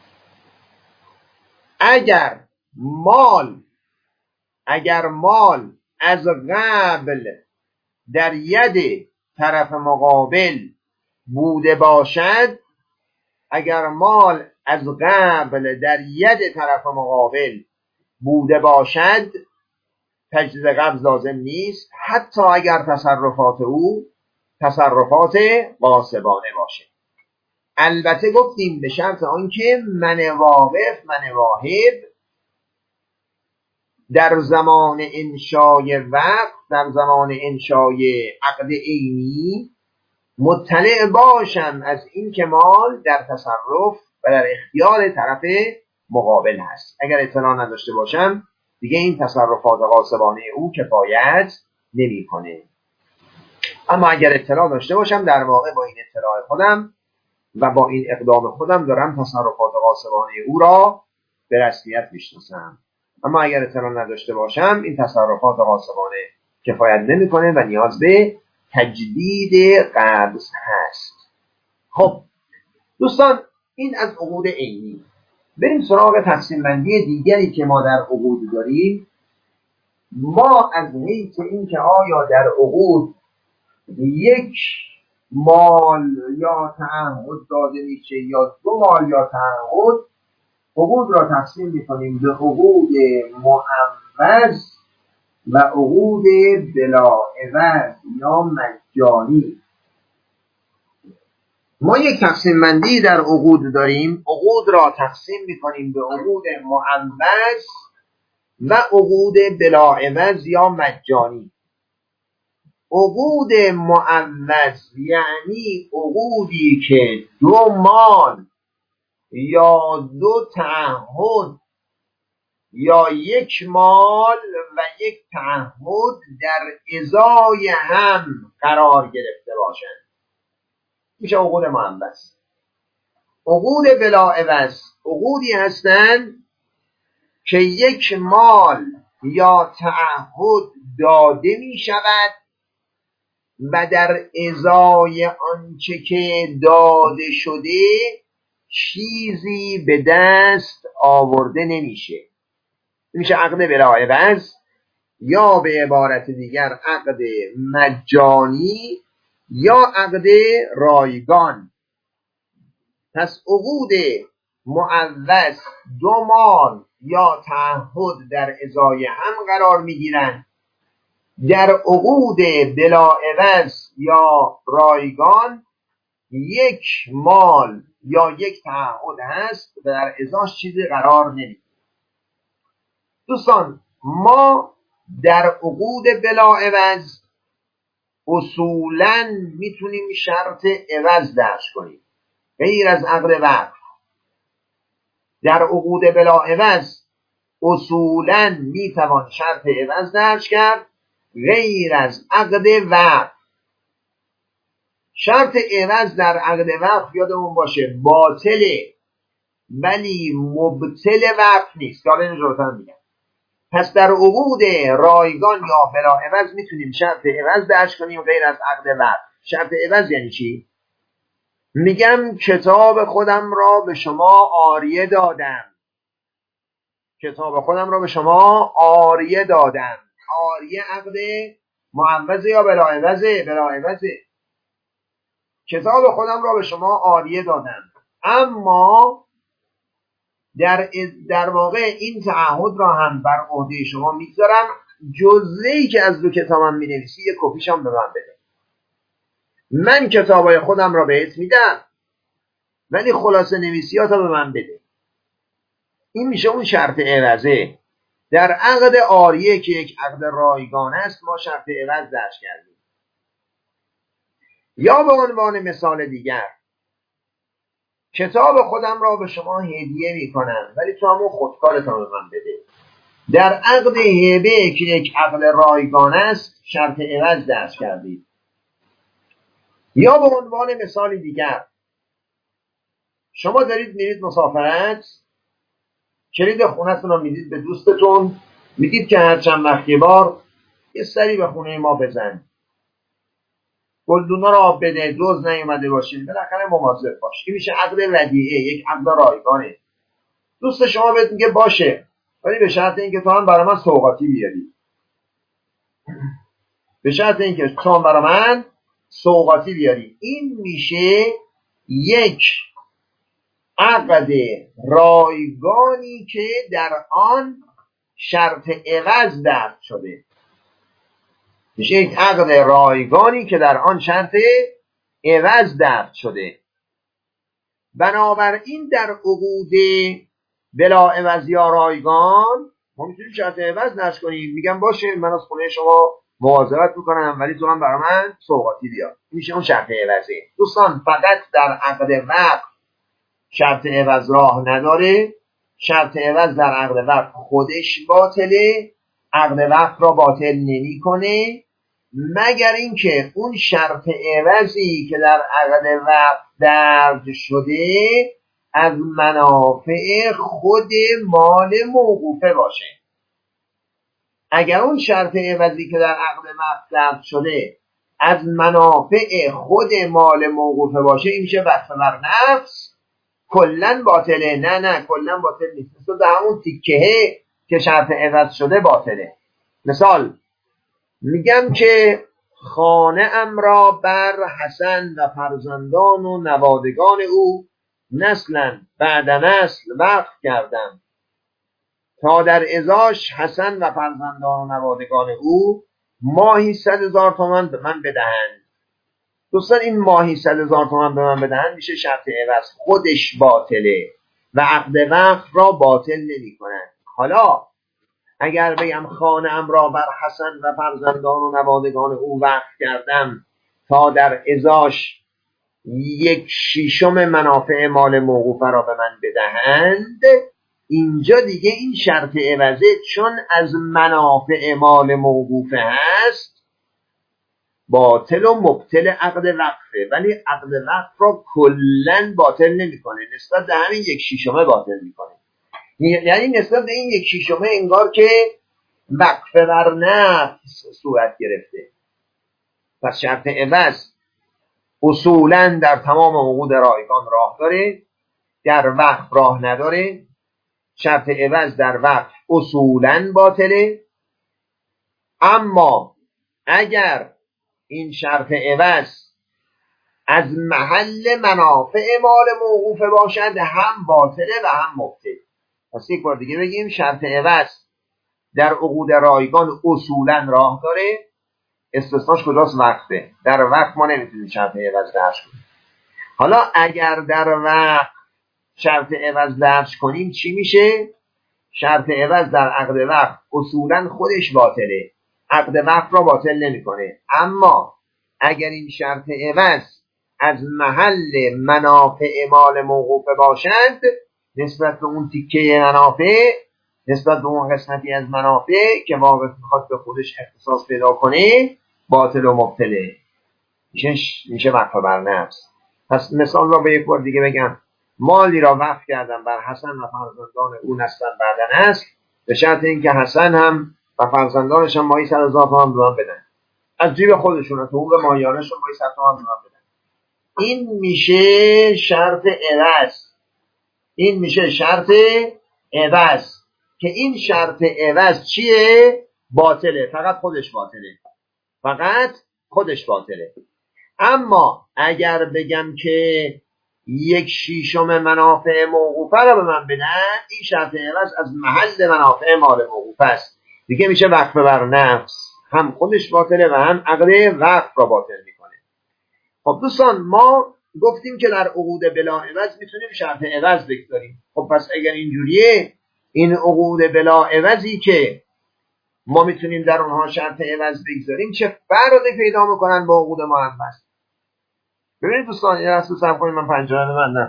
Speaker 1: اگر مال اگر مال از قبل در ید طرف مقابل بوده باشد اگر مال از قبل در ید طرف مقابل بوده باشد تجدید قبض لازم نیست، حتی اگر تصرفات او تصرفات غاصبانه باشه. البته گفتیم به شرط آنکه من واقف من واهب در زمان انشای وقت، در زمان انشای عقد عینی مطلع باشم از این که مال در تصرف و در اختیار طرف مقابل هست. اگر اطلاع نداشته باشم دیگه این تصرفات غاصبانه او کفایت نمی‌کنه. اما اگر اطلاع داشته باشم در واقع با این اطلاع خودم و با این اقدام خودم دارم تصرفات غاصبانه او را به رسمیت میشناسم. اما اگر اطلاع نداشته باشم این تصرفات غاصبانه کفایت نمی‌کنه و نیاز به تجدید قبض هست. خب دوستان، این از عقود عینی. بریم سراغ تقسیم بندی دیگری که ما در عقود داریم. ما از حیث این که آیا در عقود یک مال یا تعهد داده میشه یا دو مال یا تعهد، عقود را تقسیم میکنیم به عقود معوض و عقود بلا عوض یا مجانی. ما یک تقسیم بندی در عقود داریم. عقود را تقسیم میکنیم به عقود معوض و عقود بلا عوض یا مجانی. عقود معوض یعنی عقودی که دو مال یا دو تعهد یا یک مال و یک تعهد در ازای هم قرار گرفته باشند، میشه عقود معوض. عقود بلا عوض عقودی هستند که یک مال یا تعهد داده می شود و در ازای آنچه که داده شده چیزی به دست آورده نمیشه. میشه عقد بلا عوض یا به عبارت دیگر عقد مجانی یا عقد رایگان. پس عقود معوض دو مال یا تعهد در ازای هم قرار میگیرند. در عقود بلا عوض یا رایگان یک مال یا یک تعهد هست و در ازاش چیزی قرار نمیگیره. دوستان، ما در عقود بلا عوض اصولاً میتونیم شرط عوض درج کنیم غیر از عقد وقف. در عقود بلا عوض اصولاً میتوان شرط عوض درج کرد غیر از عقد وقف. شرط عوض در عقد وقف یادمون باشه باطله ولی مبطل وقف نیست. حالا اینو جلوتر میگم. پس در عقود رایگان یا بلا عوض میتونیم شرط عوض درج کنیم غیر از عقد وقف. شرط عوض یعنی چی؟ میگم کتاب خودم را به شما عاریه دادم. کتاب خودم را به شما عاریه دادم. عاریه عقد معوض یا بلا عوضه؟ بلا عوضه. کتاب خودم را به شما عاریه دادم، اما در در واقع این تعهد را هم بر عهده شما میگذارم. جزئی که از دو کتابم مینویسی یک کپیشم به من بده. من کتابای خودم را بهت میدم ولی خلاصه نویسیاتو به من بده. این میشه اون شرط عوضه. در عقد عاریه که یک عقد رایگان است ما شرط عوض درج کردیم. یا به عنوان مثال دیگر کتاب خودم را به شما هدیه میکنم ولی تو همون خودکارتو به من بده. در عقد هبه که یک عقد رایگان است شرط عوض درس کردید. یا به عنوان مثال دیگر، شما دارید میرید مسافرت، کلید خونه‌تون رو میدید به دوستتون، میگید که هر چند وقت یه بار یه سری به خونه ما بزن، گلدونا رو آب بده، دوز نیومده باشید، بالاخره مواظب باش. این میشه عقد ودیعه، یک عقد رایگانه. دوست شما بهت میگه باشه، ولی به شرط اینکه تو هم برای من سوغاتی بیاری. به شرط اینکه تو هم برای من سوغاتی بیاری. این میشه یک عقد رایگانی که در آن شرط عوض درد شده. میشه یک عقد رایگانی که در آن شرط عوض درد شده. بنابراین در عقود بلا عوض یا رایگان ما میتونیم شرط عوض نشر کنیم. میگم باشه من از خونه شما مواظبت میکنم ولی تو هم برای من سوغاتی بیار. میشه اون شرط عوضه. دوستان فقط در عقد وقف شرط عوض راه نداره. شرط عوض در عقد وقف خودش باطله، عقد وقف را باطل نمیکنه، مگر اینکه اون شرط عوضی که در عقد وقف درج شده از منافع خود مال موقوفه باشه. اگر اون شرط عوضی که در عقد وقف درج شده از منافع خود مال موقوفه باشه، این میشه وقف بر نفس، کلن باطله. نه نه کلن باطل نیست. مثل در همون تیکهه که شرط عوض شده باطله. مثال میگم که خانه ام را بر حسن و فرزندان و نوادگان او نسلا بعد نسل وقف کردم تا در ازاش حسن و فرزندان و نوادگان او ماهی صد هزار تومان به من بدهند. دوستان این ماهی صد هزار تومان به من بدهند میشه شرط عوض، خودش باطله و عقد وقف را باطل نمی کنند. حالا اگر بگم خانه ام را بر حسن و فرزندان و نوادگان او وقف کردم تا در ازاش یک شیشم منافع مال موقوفه را به من بدهند، اینجا دیگه این شرط عوضه چون از منافع مال موقوفه هست باطل و مبطل عقد وقفه، ولی عقد وقف را کلن باطل نمیکنه، نسبت به همین یک شیشمه باطل میکنه. یعنی نسبت به این یک شیشمه انگار که وقف بر نفس صورت گرفته. پس شرط عوض اصولا در تمام عقود رایگان راه داره، در وقف راه نداره. شرط عوض در وقف اصولا باطله، اما اگر این شرط عوض از محل منافع مال موقوفه باشد هم باطله و هم مبطل. پس یک بار دیگه بگیم شرط عوض در عقود رایگان اصولا راه داره، استثناش کجاست؟ وقفه. در وقف ما نمیتونیم شرط عوض درج کنیم. حالا اگر در وقف شرط عوض درج کنیم چی میشه؟ شرط عوض در عقد وقف اصولا خودش باطله، عقد وقف را باطل نمیکنه، اما اگر این شرط عوض از محل منافع مال موقوفه باشند، نسبت به اون تیکه منافع، نسبت به اون قسمتی از منافع که واقف میخواد به خودش اختصاص پیدا کنه، باطل و مبطله، میشه میشه وقف بر نفس. پس مثال را به یک بار دیگه بگم، مالی را وقف کردم بر حسن و فرزندان او نسلا بعدن است، به شرط اینکه حسن هم و فرزندانش هم ماهی صد هزار تومان به من بدن، از جیب خودشون، از حقوق ماهیانه‌شون ماهی صد تومان به من بدن. این میشه شرط عوض. این میشه شرط عوض که این شرط عوض چیه؟ باطله، فقط خودش باطله، فقط خودش باطله. اما اگر بگم که یک شیشم منافع موقوفه را به من بدن، این شرط عوض از محل منافع مال موقوفه است، دیگه میشه وقف بر نفس، هم خودش باطله و هم عقد وقف را باطل میکنه. خب دوستان ما گفتیم که در عقود بلا عوض میتونیم شرط عوض بگذاریم. خب پس اگر اینجوریه، این عقود بلا عوضی که ما میتونیم در اونها شرط عوض بگذاریم چه فرقی پیدا میکنن با عقود معنبس؟ ببینید دوستان یه لحظه صبر کنید، من پنجره رو ببندم.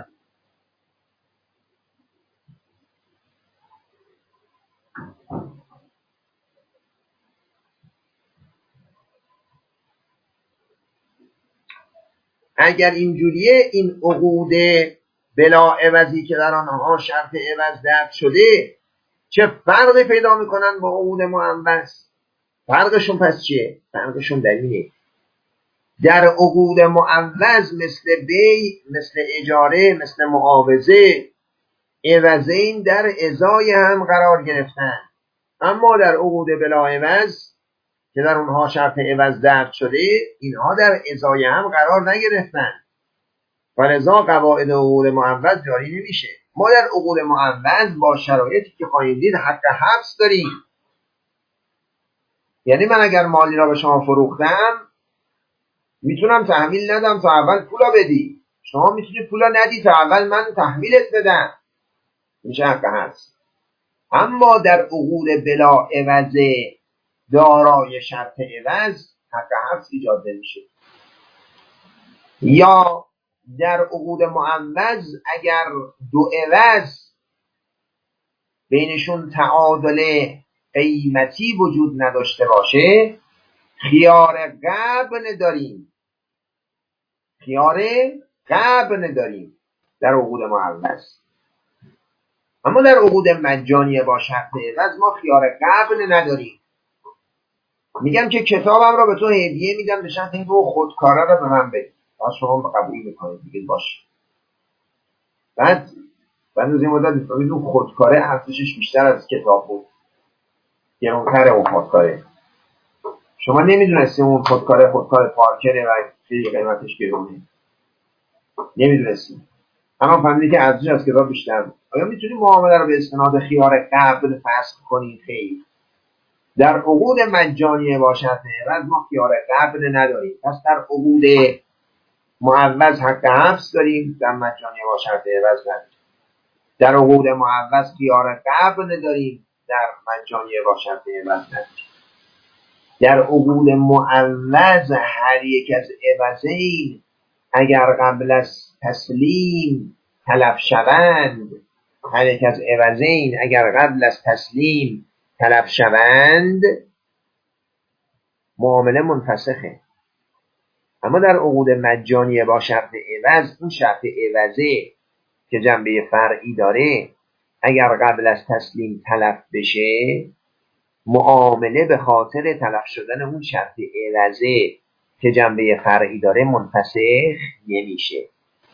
Speaker 1: اگر اینجوریه این عقود بلا عوضی که در آنها شرط عوض درد شده چه فرقی پیدا میکنن با عقود معوض؟ فرقشون پس چیه؟ فرقشون در اینه در عقود معوض مثل بی، مثل اجاره، مثل معاوضه، عوضین در ازای هم قرار گرفتن. اما در عقود بلا عوض که در اونها شرط عوض درد شده اینها در ازای هم قرار نگرفتن و لذا قواعد عقود معوض جاری نمیشه. ما در عقود معوض با شرایطی که خواهید دید حق حبس داریم. یعنی من اگر مالی را به شما فروختم میتونم تحویل ندم تا اول پولا بدی، شما میتونی پولا ندی تا اول من تحویلت بدم، میشه حق حبس. اما در عقود بلا عوض دارای شرط عوض حق حبس ایجاد نمیشه. یا در عقود معوض اگر دو عوض بینشون تعادل قیمتی وجود نداشته باشه خیار قبن داریم، خیار قبن داریم در عقود معوض. اما در عقود مجانیه با شرط عوض ما خیار قبن نداریم. میگم که کتابم را به تو هدیه میدم به شرط اینکه خودکاره را به من بدی، از شما قبول میکنید دیگه باشه. بعد بعد از این مدت میفهمید اون خودکاره ارزشش بیشتر از کتاب بود، گرانتره اون خودکاره. شما نمیدونستی اون خودکاره خودکار پارکره و خیلی قیمتش گرونه، نمیدونستی، اما فهمیدی که ارزش از کتاب بیشتر بود. آیا میتونی معامله رو به استناد خیار قبل فسخ کنی؟ خیر. در عقود مجانیه با شرط عوض ما خیار قبل نداریم. پس در عقود معوض حق حبس داریم، در مجانیه با شرط عوض نداریم. در عقود معوض خیار قبل داریم، در مجانیه با شرط عوض نداریم. در عقود معوض هر یک از عوضین اگر قبل از تسلیم تلف شوند، هر یک از عوضین اگر قبل از تسلیم تلف شوند معامله منفسخه. اما در عقود مجانیه با شرط عوض اون شرط عوضه که جنبه فرعی داره اگر قبل از تسلیم تلف بشه معامله به خاطر تلف شدن اون شرط عوضه که جنبه فرعی داره منفسخ نمیشه.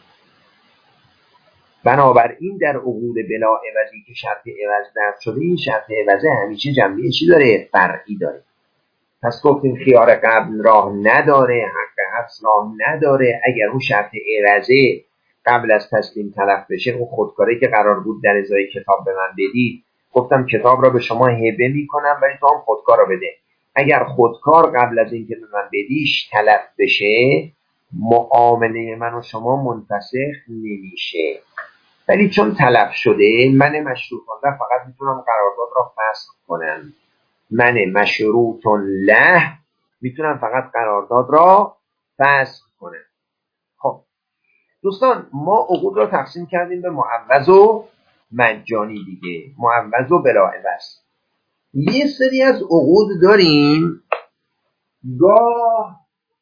Speaker 1: بنابراین در عقود بلا عوضی که شرط عوض درد شده این شرط عوضه همیشه جنبه چی داره؟ فرعی داره. پس گفتیم خیار قبل راه نداره، حق حبس راه نداره اگر اون شرط عوضه قبل از تسلیم تلف بشه. اون خودکاری که قرار بود در ازای کتاب به من بدید، گفتم کتاب را به شما هبه میکنم ولی تو هم خودکار را بده. اگر خودکار قبل از اینکه به من بدیش تلف بشه معامله من و شما منفسخ نمیشه. ولی چون تلف شده من مشروط کننده فقط میتونم قرارداد را فسخ کنم. من مشروط له میتونم فقط قرارداد را فسخ کنم. خب دوستان ما عقود را تقسیم کردیم به معوض و مجانی دیگه، معوض و بلا عوض. یه سری از عقود داریم گاه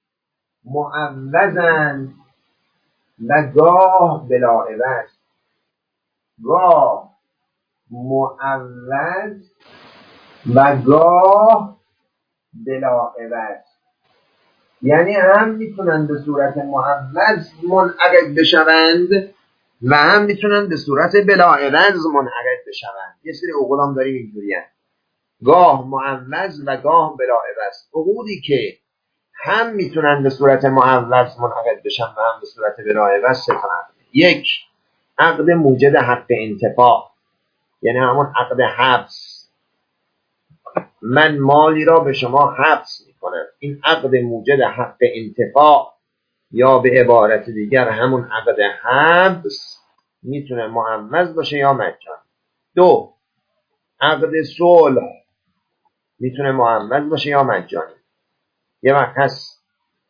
Speaker 1: معوضن و گاه بلا عوض. گاه معوض و گاه بلا عوض، یعنی هم میتونن به صورت معوض منعقد بشوند و هم میتونن به صورت بلا عوض منعقد بشوند. یه سری عقود هم داریم اینجوری هست، گاه معوض و گاه بلا عوض. عقودی که هم میتونن به صورت معوض منعقد بشن و هم به صورت بلا عوض سه تا. یک، عقد موجد حق انتفاع، یعنی همون عقد حبس. من مالی را به شما حبس میکنم، این عقد موجد حق انتفاع یا به عبارت دیگر همون عقد حبس میتونه معوض باشه یا مجانی. دو، عقد صلح میتونه معوض باشه یا مجانی. یه وقت هست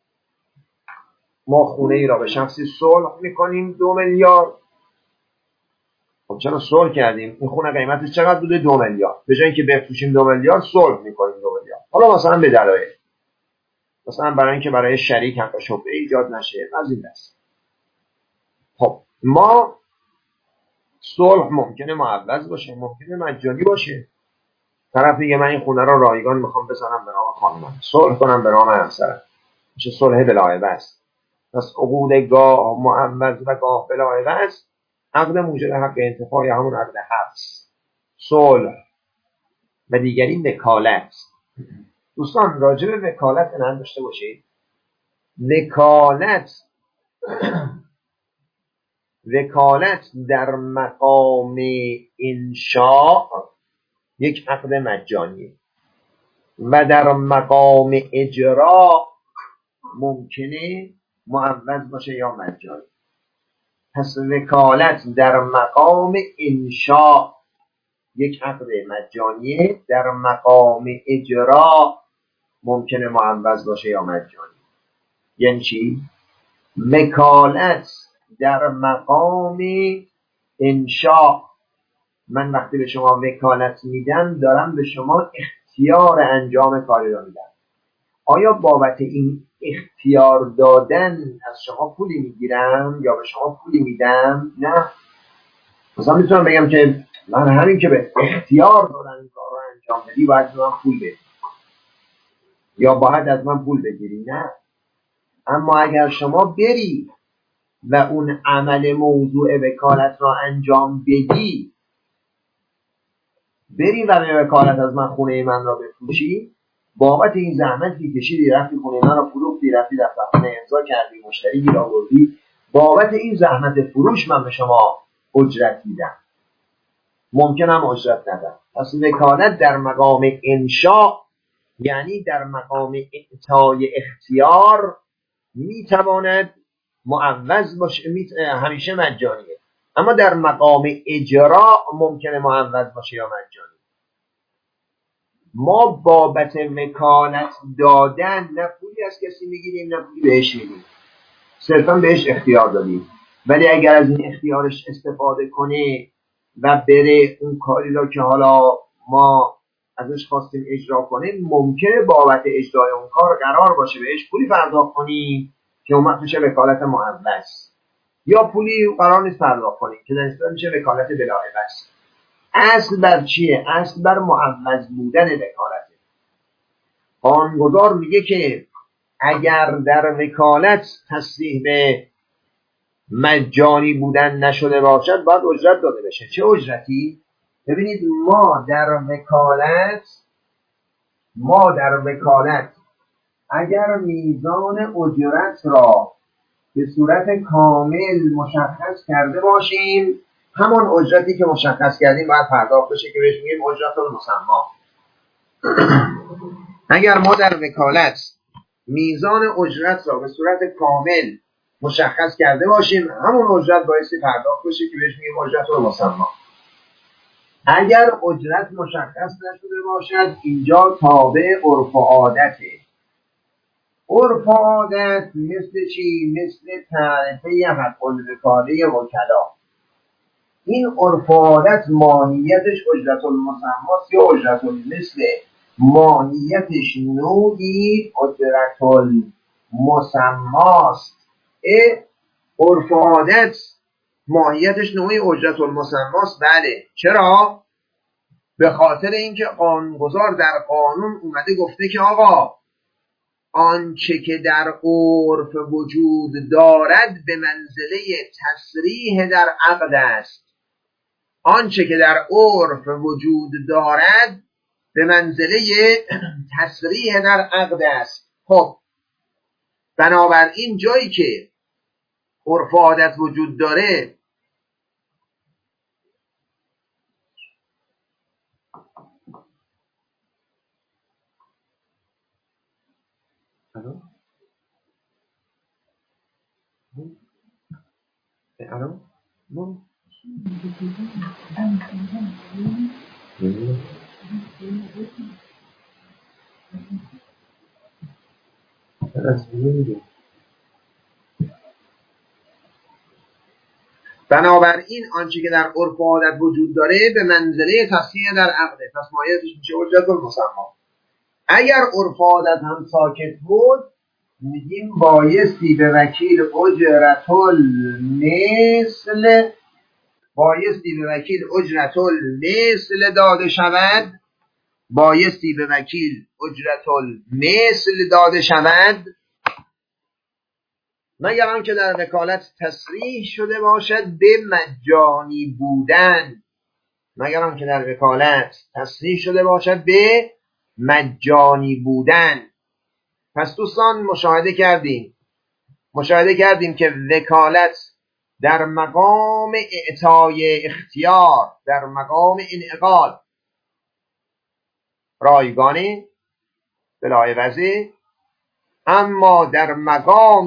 Speaker 1: ما خونه ای را به شخصی صلح میکنیم دو میلیارد. خب چرا صلح کردیم؟ این خونه قیمتش چقدر بوده؟ دو میلیارد. به جای اینکه بفروشیم دو میلیارد صلح میکنیم دو میلیارد. حالا مثلا به دلایل مثلا برای اینکه برای شریک حق شبهه ایجاد نشه از این دست. خب ما صلح ممکنه معوض باشه، ممکنه مجانی باشه. طرف میگه من این خونه رو رایگان میخوام بزنم به نام خانمم، صلح کنم به نام همسرم، میشه صلح بلا عوض. پس عقود گاه معوض و گاه بلا عوض، عقد موجب حق انتفاع یا همون عقد حبس، صلح و دیگری وکالت. دوستان راجع به وکالت انم داشته باشید. وکالت وکالت در مقام انشاء یک عقد مجانی و در مقام اجرا ممکنه معوض باشه یا مجانی. پس وکالت در مقام انشاء یک عقد مجانیه، در مقام اجرا ممکنه معوض باشه یا مجانی. یعنی چی؟ وکالت در مقام انشاء، من وقتی به شما وکالت میدم دارم به شما اختیار انجام کاری رو میدم. آیا بابت این اختیار دادن از شما پولی میگیرم یا به شما پولی میدم؟ نه. مثلا میتونم بگم که من همین که به اختیار دادم این کار رو انجام بدی باید از من پول بدی یا باید از من پول بگیری. نه. اما اگر شما بری و اون عمل موضوع وکالت را انجام بدی، بری و به وکالت از من خونه من را بفروشی، بابت این زحمتی کشیدی رفتی خونه من را فروختی، رفتی دفترخانه امضا کردی، مشتری گیر آوردی، بابت این زحمت فروش من به شما اجرت میدم، ممکنم اجرت ندم. پس وکالت در مقام انشاء یعنی در مقام اعطای اختیار میتواند معوض باشه، همیشه مجانیه، اما در مقام اجرا ممکنه معوض باشه یا مجانی. ما بابت وکالت دادن نه پولی از کسی میگیریم نه پولی بهش میدیم، صرفا بهش اختیار دادیم. ولی اگر از این اختیارش استفاده کنه و بره اون کاری را که حالا ما ازش خواستیم اجرا کنه، ممکنه بابت اجرای اون کار قرار باشه بهش پولی پرداخت کنیم که اون وقت میشه وکالت معوض، یا پولی قرار نیست پرداخت کنیم که در میشه وکالت بلا عوض. اصل بر چیه؟ اصل بر معوض بودن وکالته. قانونگذار میگه که اگر در وکالت تصریح به مجانی بودن نشده باشد باید اجرت داده بشه. چه اجرتی؟ ببینید ما در وکالت ما در وکالت اگر میزان اجرت را به صورت کامل مشخص کرده باشیم، همان اجرتی که مشخص کردیم باید پرداخت بشه که بهش میگیم اجرت المسما. اگر ما در وکالت میزان اجرت را به صورت کامل مشخص کرده باشیم، همون اجرت بایستی پرداخت بشه که بهش میگیم اجرت المسما. اگر اجرت مشخص نشده باشد، اینجا تابع عرف و عادته. عرف و عادت مثل چی؟ مثل تعرفه حق الوکاله وکلا. این عرف و عادت ماهیتش اجرت المسماست یا اجرت المثل؟ ماهیتش نوعی اجرت المسماست. عرف و عادت ماهیتش نوعی اجرت المسماست. بله. چرا؟ به خاطر اینکه قانونگذار در قانون اومده گفته که آقا آنچه که در عرف وجود دارد به منزله تصریح در عقد است. آنچه که در عرف وجود دارد به منزله تصریح در عقد است. خب بنابراین جایی که عرف و عادت وجود داره، الو الو الو بنابراین آنچه که در عرف و عادت وجود داره به منزله تصحیح در عقده، پس مایزش میشه اجرت المسما. اگر عرف و عادت هم ساکت بود، میگیم بایستی به وکیل اجرت المثل بایستی به وکیل اجرت المثل داده شود بایستی به وکیل اجرت المثل داده شود مگر آنکه در وکالت تصریح شده باشد به مجانی بودن مگر آنکه در وکالت تصریح شده باشد به مجانی بودن. پس دوستان مشاهده کردیم مشاهده کردیم که وکالت در مقام اعطای اختیار در مقام انعقاد رایگانه بلاعوضه، اما در مقام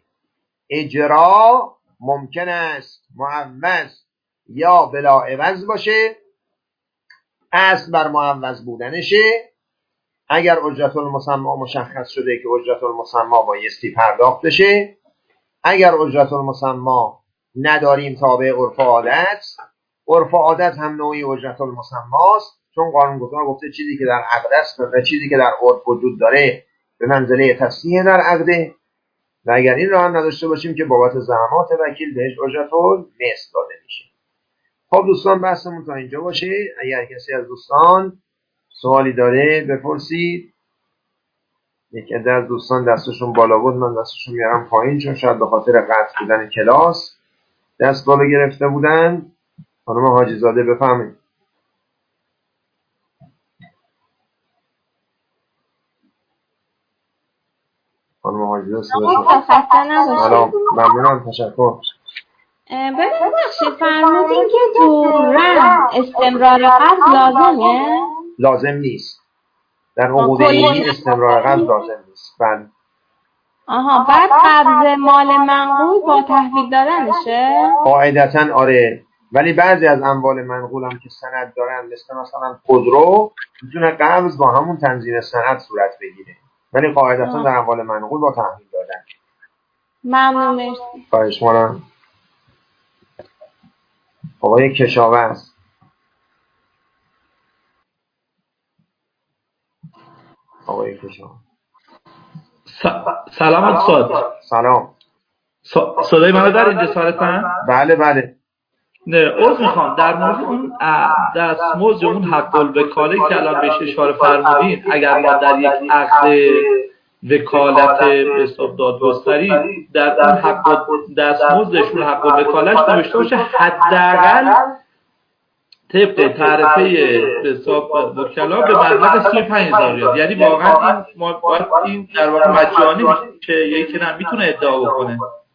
Speaker 1: اجرا ممکن است معوض یا بلاعوض باشه، اصل بر معوض بودنشه. اگر اجرت المسما مشخص شده که اجرت المسما بایستی پرداخت بشه، اگر اجرت المسما نداریم تابع عرف و عادت، عرف و عادت هم نوعی اجرت المسماست، چون قانونگذار گفته چیزی که در عقد است و چیزی که در عرف وجود داره به منزله تصحیح در عقده، و اگر این را هم نداشته باشیم که بابت زحمات وکیل بهش اجرت المثل داده میشه. خب دوستان بحثمون تا اینجا باشه. اگر کسی از دوستان سوالی داره بپرسید. یک عده از دوستان دستشون بالا بود، من دستشون میارم پایین چون شاید به خاطر قطع بودن کلاس دست بالا گرفته بودن. خانم حاجی زاده بفهمید. خانم حاجی زاده سلام. ممنونم، تشکر.
Speaker 2: ببخشید فرمودین که تو رم استمرار قبض لازمه؟
Speaker 1: لازم نیست. در عقود عینی استمرار قبض لازم نیست. بله.
Speaker 2: آها، بعد قبض مال منقول با تحویل دادنشه؟
Speaker 1: قاعدتاً آره، ولی بعضی از اموال منقول هم که سند دارن مثل مثلا خودرو میتونه قبض با همون تنظیم سند صورت بگیره، ولی قاعدتاً در اموال منقول با تحویل دادن.
Speaker 2: ممنون، مرسی.
Speaker 1: خواهش می‌کنم. آقای کشاورز. آقای کشاورز.
Speaker 3: سلام استاد.
Speaker 1: سلام.
Speaker 3: صدای منو در این جسارتن؟
Speaker 1: بله بله.
Speaker 3: نه، عذر میخوام در مورد اون دستمزد اون حق الوکاله که الان بهش اشاره فرمودین، اگر ما در یک عقد وکالت به حساب دادگستری در اون حق دستمزدشون حق الوکالهش نوشته باشه حداقل طبق تعرفه به حساب وکلا به مبلغ سی و پنج هزار ریال، یعنی واقعا این ما باید این در واقع مجانی که یکی نه میتونه ادعا بکنه.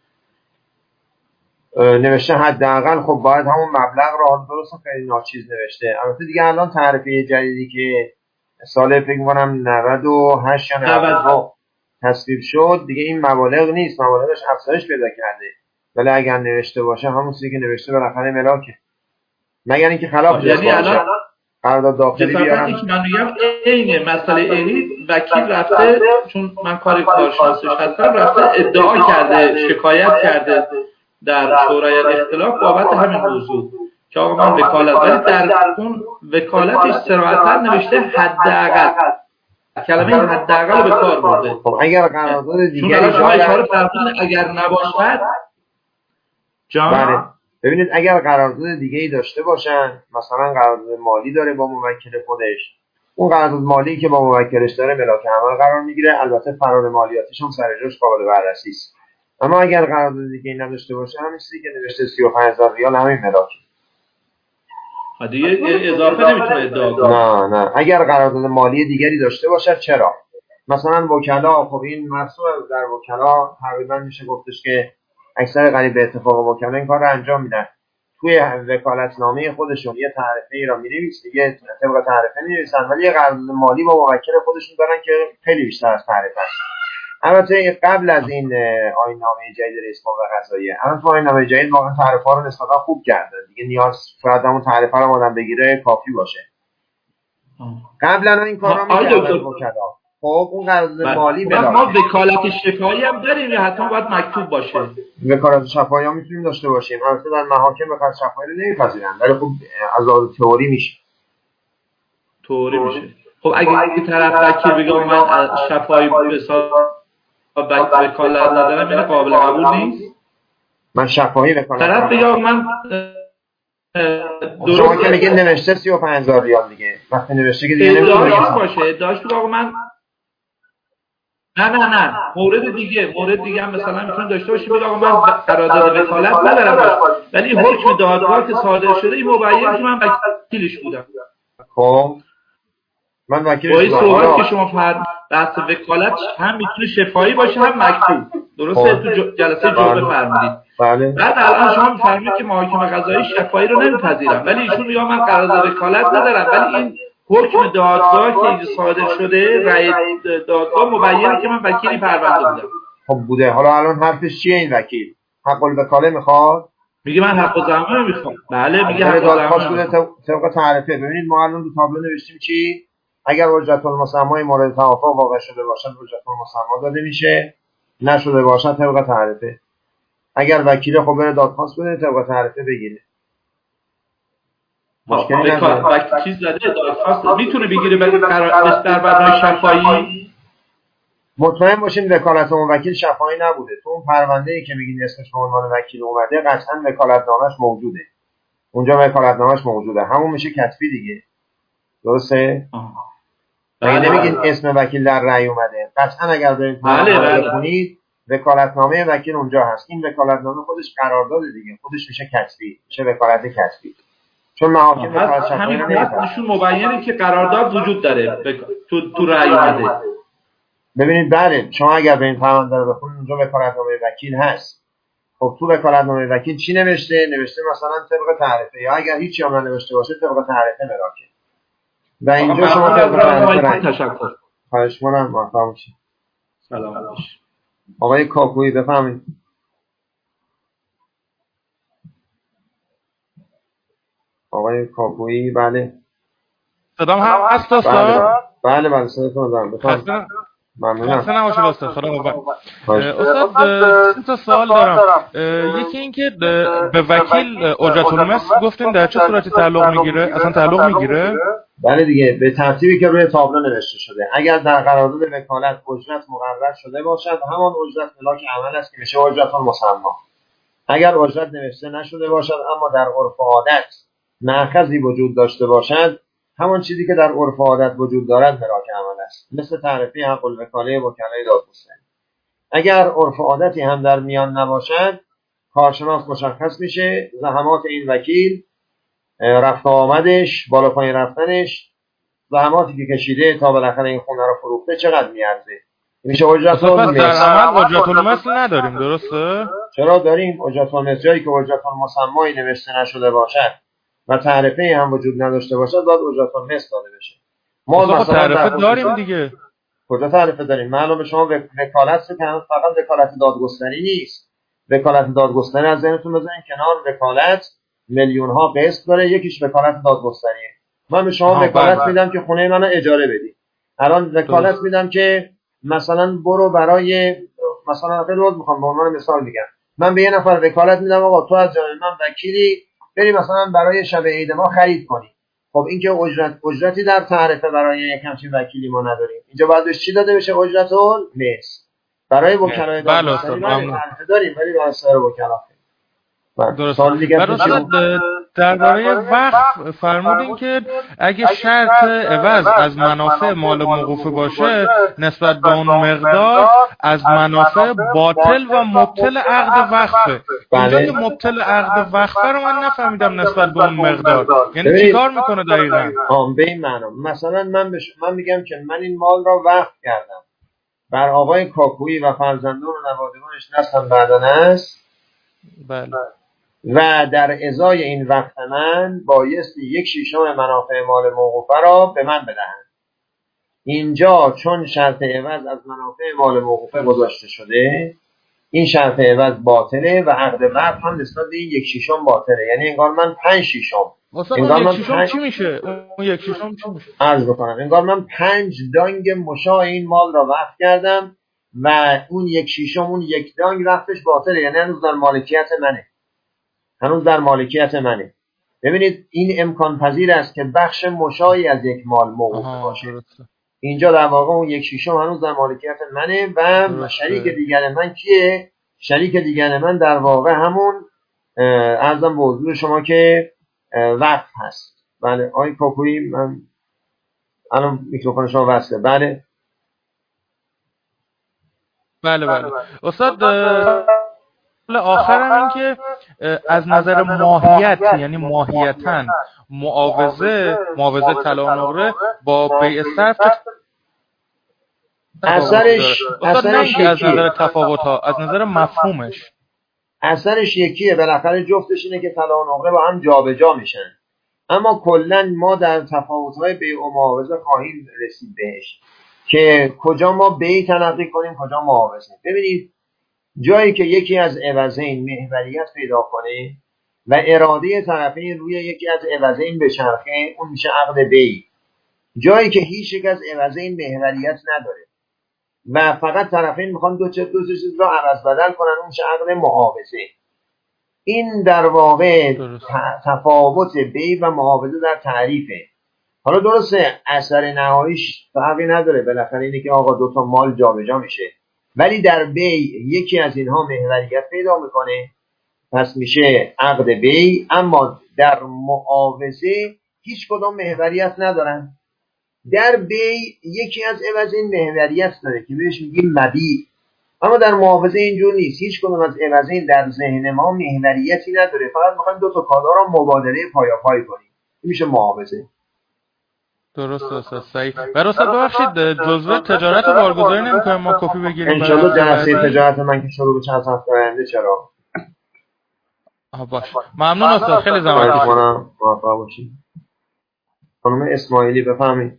Speaker 1: نوشته حداقل، خب باید همون مبلغ رو، حالا درست خیلی ناچیز نوشته. البته دیگه الان تعرفه جدیدی که سال فکر می‌کنم نود و هشت یا نود و نه تصویب شد دیگه این مبالغ نیست، مبالغش افزایش پیدا کرده. ولی اگر نوشته باشه همون چیزی که نوشته بالاخره ملاکه، مگر اینکه خلاف
Speaker 3: یعنی الان
Speaker 1: قرارداد داخلی بیارن.
Speaker 3: یکی من میگم عین مسئله عینی وکیل رفته، چون من کاری کارشناسش هستم، رفته ادعا کرده، شکایت کرده در شورای اختلاف بابت همین موضوع که آقا من وکالت، ولی در اون وکالتش صراحتاً نوشته حداقل، کلمه حداقل به کار برده.
Speaker 1: خب اگر قرارداد دیگری
Speaker 3: چون شما اشاره فرمودین اگر نباشد جان.
Speaker 1: بله. ببینید اگر قرارداد دیگه‌ای داشته باشن، مثلا قرارداد مالی داره با موکل خودش، اون قرارداد مالی که با موکلش داره ملاک عمل قرار میگیره، البته فرار مالیاتش هم سر جاش قابل بررسی است. اما اگر قرارداد دیگه‌ای نداشته باشه، همین چیزی که نوشته سی و پنج هزار ریال همین ملاکه.
Speaker 3: دیگه اضافه نمیتونه ادعا کنه.
Speaker 1: نه نه، اگر قرارداد مالی دیگری داشته باشه چرا؟ مثلا وکلا، خب این مسئول در وکلا تقریبا میشه گفتش که اکثر قریب به اتفاق وکلا این کار رو انجام میدن. توی وکالتنامه خودشون یه تعرفه‌ای را می‌نویسن، دیگه طبق تعرفه می‌نویسن، ولی یه قرارداد مالی با موکل خودشون دارن که خیلی بیشتر از تعرفه است. البته قبل از این آیین‌نامه جدید رئیس قوه قضاییه، الان تو آیین‌نامه جدید واقعا تعرفه‌ها رو نسبتا خوب کردن. دیگه نیاز شاید همون تعرفه رو آدم بگیره کافی باشه. قبلا این کارا می‌کردن وکلا. خب اون قرارداد مالی
Speaker 3: بلا ما وکالت شفاهی هم داریم یا حتما باید مکتوب باشه؟
Speaker 1: وکالت شفاهی هم میتونیم داشته باشیم. البته در محاکم وکالت شفاهی رو نمی‌پذیرن، ولی خب از لحاظ تئوری میشه.
Speaker 3: تئوری میشه. خب اگه اگه طرف وکیل بگه من شفاهی به حساب وکالت ندارم این قابل قبول نیست.
Speaker 1: من شفاهی وکالت
Speaker 3: طرف بگه من
Speaker 1: شما که میگه نوشته سی و پنج هزار ریال دیگه، وقتی نوشته که دیگه
Speaker 3: نمیتونه باشه. ادعاش بگه آقا من نه نه نه مورد دیگه مورد دیگه هم مثلا میتونه داشته باشه بگه آقا من قرارداد وکالت ندارم، ولی حکم دادگاه که صادر شده این مبینه که من وکیلش بودم.
Speaker 1: خب من وکیلش
Speaker 3: بودم. با این صحبت که شما فرض بحث وکالت هم میتونه شفاهی باشه هم مکتوب، درسته؟ تو جلسه جمعه فرمودید.
Speaker 1: بله.
Speaker 3: بعد الان شما میفرمایید که محاکم قضایی شفاهی رو نمیپذیرم، ولی ایشون میگه من قرارداد وکالت ندارم، ولی این حکم دادگاه که اینجا صادر شده رأی دادگاه مبینه که من وکیلی پرونده بودم.
Speaker 1: خب بوده. حالا الان حرفش چیه این وکیل؟ حق الوکاله میخواد؟
Speaker 3: میگه من حق الزحمه میخوام. بله میگه حق الزحمه
Speaker 1: طبق تعرفه. ببینید ما الان تو تابلو نوشتیم چی؟ اگر حجت المسمای مورد توافق واقع شده باشد حجت المسما داده میشه، نشده باشد طبق تعرفه. اگر وکیل خب بره دادخواست بده طبق تعرفه بگیره.
Speaker 3: مشکلی نداره. وقتی چیز زده دادخواست میتونه بگیره ولی قرار در مبنای شفاهی.
Speaker 1: مطمئن باشین وکالت اون وکیل شفاهی نبوده. تو اون پرونده‌ای که میگین اسمش به عنوان وکیل اومده قطعا وکالتنامه‌اش موجوده. اونجا وکالتنامه‌اش موجوده. همون میشه کتبی دیگه. درسته؟ اگه نمیگین اسم وکیل در رأی اومده، قطعا اگر برید
Speaker 3: بله
Speaker 1: بخونید وکالتنامه وکیل اونجا هست. این وکالتنامه خودش قرارداد دیگه، خودش میشه کتبی، میشه وکالت کتبی. چون محاکم وکالت شفاهی
Speaker 3: نمی‌کنه. نشون مبینه که قرارداد وجود داره تو تو رأی اومده.
Speaker 1: ببینید بله، شما اگر برید پرونده رو بخونید اونجا وکالتنامه وکیل هست. خب تو وکالتنامه وکیل چی نوشته؟ نوشته مثلا طبق تعرفه، یا اگر هیچی هم ننوشته باشه طبق تعرفه مراکه. و اینجا شما طبق تعرفه
Speaker 3: تشکر.
Speaker 1: خواهش می‌کنم موفق باشید.
Speaker 3: سلام علیکم.
Speaker 1: آقای کاکویی بفرمایید. آقای کاکویی بله.
Speaker 4: صدام هم هست استاد؟
Speaker 1: بله بله صداتون دارم. بفرمایید. ممنونم.
Speaker 4: خسته نباشید استاد. خدا قوت. استاد سه تا سوال دارم. یکی این که به وکیل اجرت المثل گفتین در چه صورتی تعلق میگیره؟ اصلا تعلق میگیره؟
Speaker 1: بله دیگه به ترتیبی که روی تابلو نوشته شده. اگر در قرارداد وکالت اجرت مقرر شده باشد همان اجرت ملاک عمل است که میشه اجرت المسما. اگر اجرت نوشته نشده باشد اما در عرف و عادت مأخذی وجود داشته باشد، همان چیزی که در عرف و عادت وجود دارد ملاک عمل است، مثل تعرفه حق الوکاله وکلای دادگستری. اگر عرف و عادتی هم در میان نباشد، کارشناس مشخص میشه زحمات این وکیل، رفت آمدش، بالا پایین رفتنش، زحماتی که کشیده تا بالاخره این خونه رو فروخته چقدر میارزه. میشه اجرت
Speaker 4: المثل. در عمل اجرت المثل نداریم، درسته؟
Speaker 1: چرا داریم؟ اجرت المثل جایی که اجرت المسمایی نوشته نشده باشد و تعرفه هم وجود نداشته باشد باید اجرت المثل داده بشه.
Speaker 4: ما مثلا تعرفه داریم دیگه.
Speaker 1: کجا تعرفه داریم؟ معلومه به شما وکالت رو که فقط وکالت دادگستری نیست. وکالت دادگستری از ذهنتون بذارین کنار، وکالت میلیون ها قسط داره، یکیش وکالت دادگستریه. من به شما وکالت میدم که خونه منو اجاره بدی. الان وکالت میدم که مثلا برو برای مثلا خیلی وقت میخوام به عنوان مثال میگم، من به یه نفر وکالت میدم آقا تو از جانب من وکیلی بری مثلا برای شب عید ما خرید کنی. خب این که اجرت اجرتی در تعرفه برای یک همچین وکیلی ما نداریم. اینجا باید بهش چی داده بشه؟ اجرت المثل. برای وکلای دادگستری تعرفه داریم ولی برای سایر وکلا
Speaker 4: درست. درباره وقف فرمودین که اگه شرط عوض از منافع مال موقوفه باشه نسبت به اون مقدار از منافع باطل و مبطل عقد وقفه. اینجا که مبطل عقد وقفه رو من نفهمیدم نسبت به اون مقدار. یعنی چیکار میکنه دقیقاً؟
Speaker 1: آم به این معنا مثلا من بش... من میگم که من این مال را وقف کردم بر آقای کاکویی و فرزندان و نوادگانش نسل بعدانه است.
Speaker 4: بله.
Speaker 1: و در ازای این وقت من بایستی یک شیشم منافع مال موقوفه را به من بدهند. اینجا چون شرط عوض از منافع مال موقوفه گذاشته شده، این شرط عوض باطله و عقد وقف هم نسبت به این یک شیشم باطله. یعنی انگار من پنج شیشم
Speaker 4: انگار من یک شیشم پنج... چی میشه؟ اون یک شیشم چی میشه؟
Speaker 1: عرض بکنم انگار من پنج دانگ مشاع این مال را وقف کردم و اون یک شیشم اون یک دانگ وقفش باطله، یعنی هنوز در مالکیت منه. هنوز در مالکیت منه. ببینید این امکان پذیر است که بخش مشاعی از یک مال موقوف باشه. اینجا در واقع اون یک شیشم هنوز در مالکیت منه و شریک دیگر من کیه؟ شریک دیگر من در واقع همون عرضم به حضور شما که وقت هست. بله آقای کاکویی، من الان میکروفون شما وصله. بله
Speaker 4: بله بله استاد، آخرم این که از نظر ماهیت، یعنی ماهیتاً معاوضه معاوضه طلا و نقره با بیع صرف
Speaker 1: اثرش اثرش
Speaker 4: از نظر تفاوت ها، از نظر مفهومش
Speaker 1: اثرش یکیه. بالاخره جفتش اینه که طلا و نقره با هم جابجا میشن، اما کلا ما در تفاوت‌های بیع و معاوضه خواهیم رسید بهش که کجا ما بیع تلقی کنیم کجا معاوضه. ببینید جایی که یکی از عوضین محوریت پیدا کنه و اراده طرفین روی یکی از عوضین بچرخه، اون میشه عقد بیع. جایی که هیچ یک از عوضین محوریت نداره و فقط طرفین میخوان دو چه دو چیز رو عوض بدل کنن، اون میشه عقد معاوضه. این در واقع تفاوت بیع و معاوضه در تعریفه. حالا درسته اثر نهاییش فرقی نداره، بالاخره اینه که آقا دو تا مال جابجا میشه، ولی در بیع یکی از اینها محوریت پیدا میکنه، پس میشه عقد بیع. اما در معاوضه هیچ کدام محوریت ندارن. در بیع یکی از عوضین محوریت داره که بهش میگیم مبیع، اما در معاوضه اینجور نیست. هیچ کدام از عوضین در ذهن ما محوریتی نداره، فقط میخوایم دو تا کالا رو مبادله پایاپای کنیم، این میشه معاوضه.
Speaker 4: درست است. صحیح. برای استاد ببخشید جزوه تجارت و بارگذاری نمی‌کنیم ما کپی بگیریم؟
Speaker 1: ان شاءالله جلسه تجارت من که شروع به چند هفته آینده. چرا؟
Speaker 4: آها باشه. ممنون استاد، خیلی زحمت کشیدید.
Speaker 1: موفق باشید. خانم اسماعیلی بفرمایید.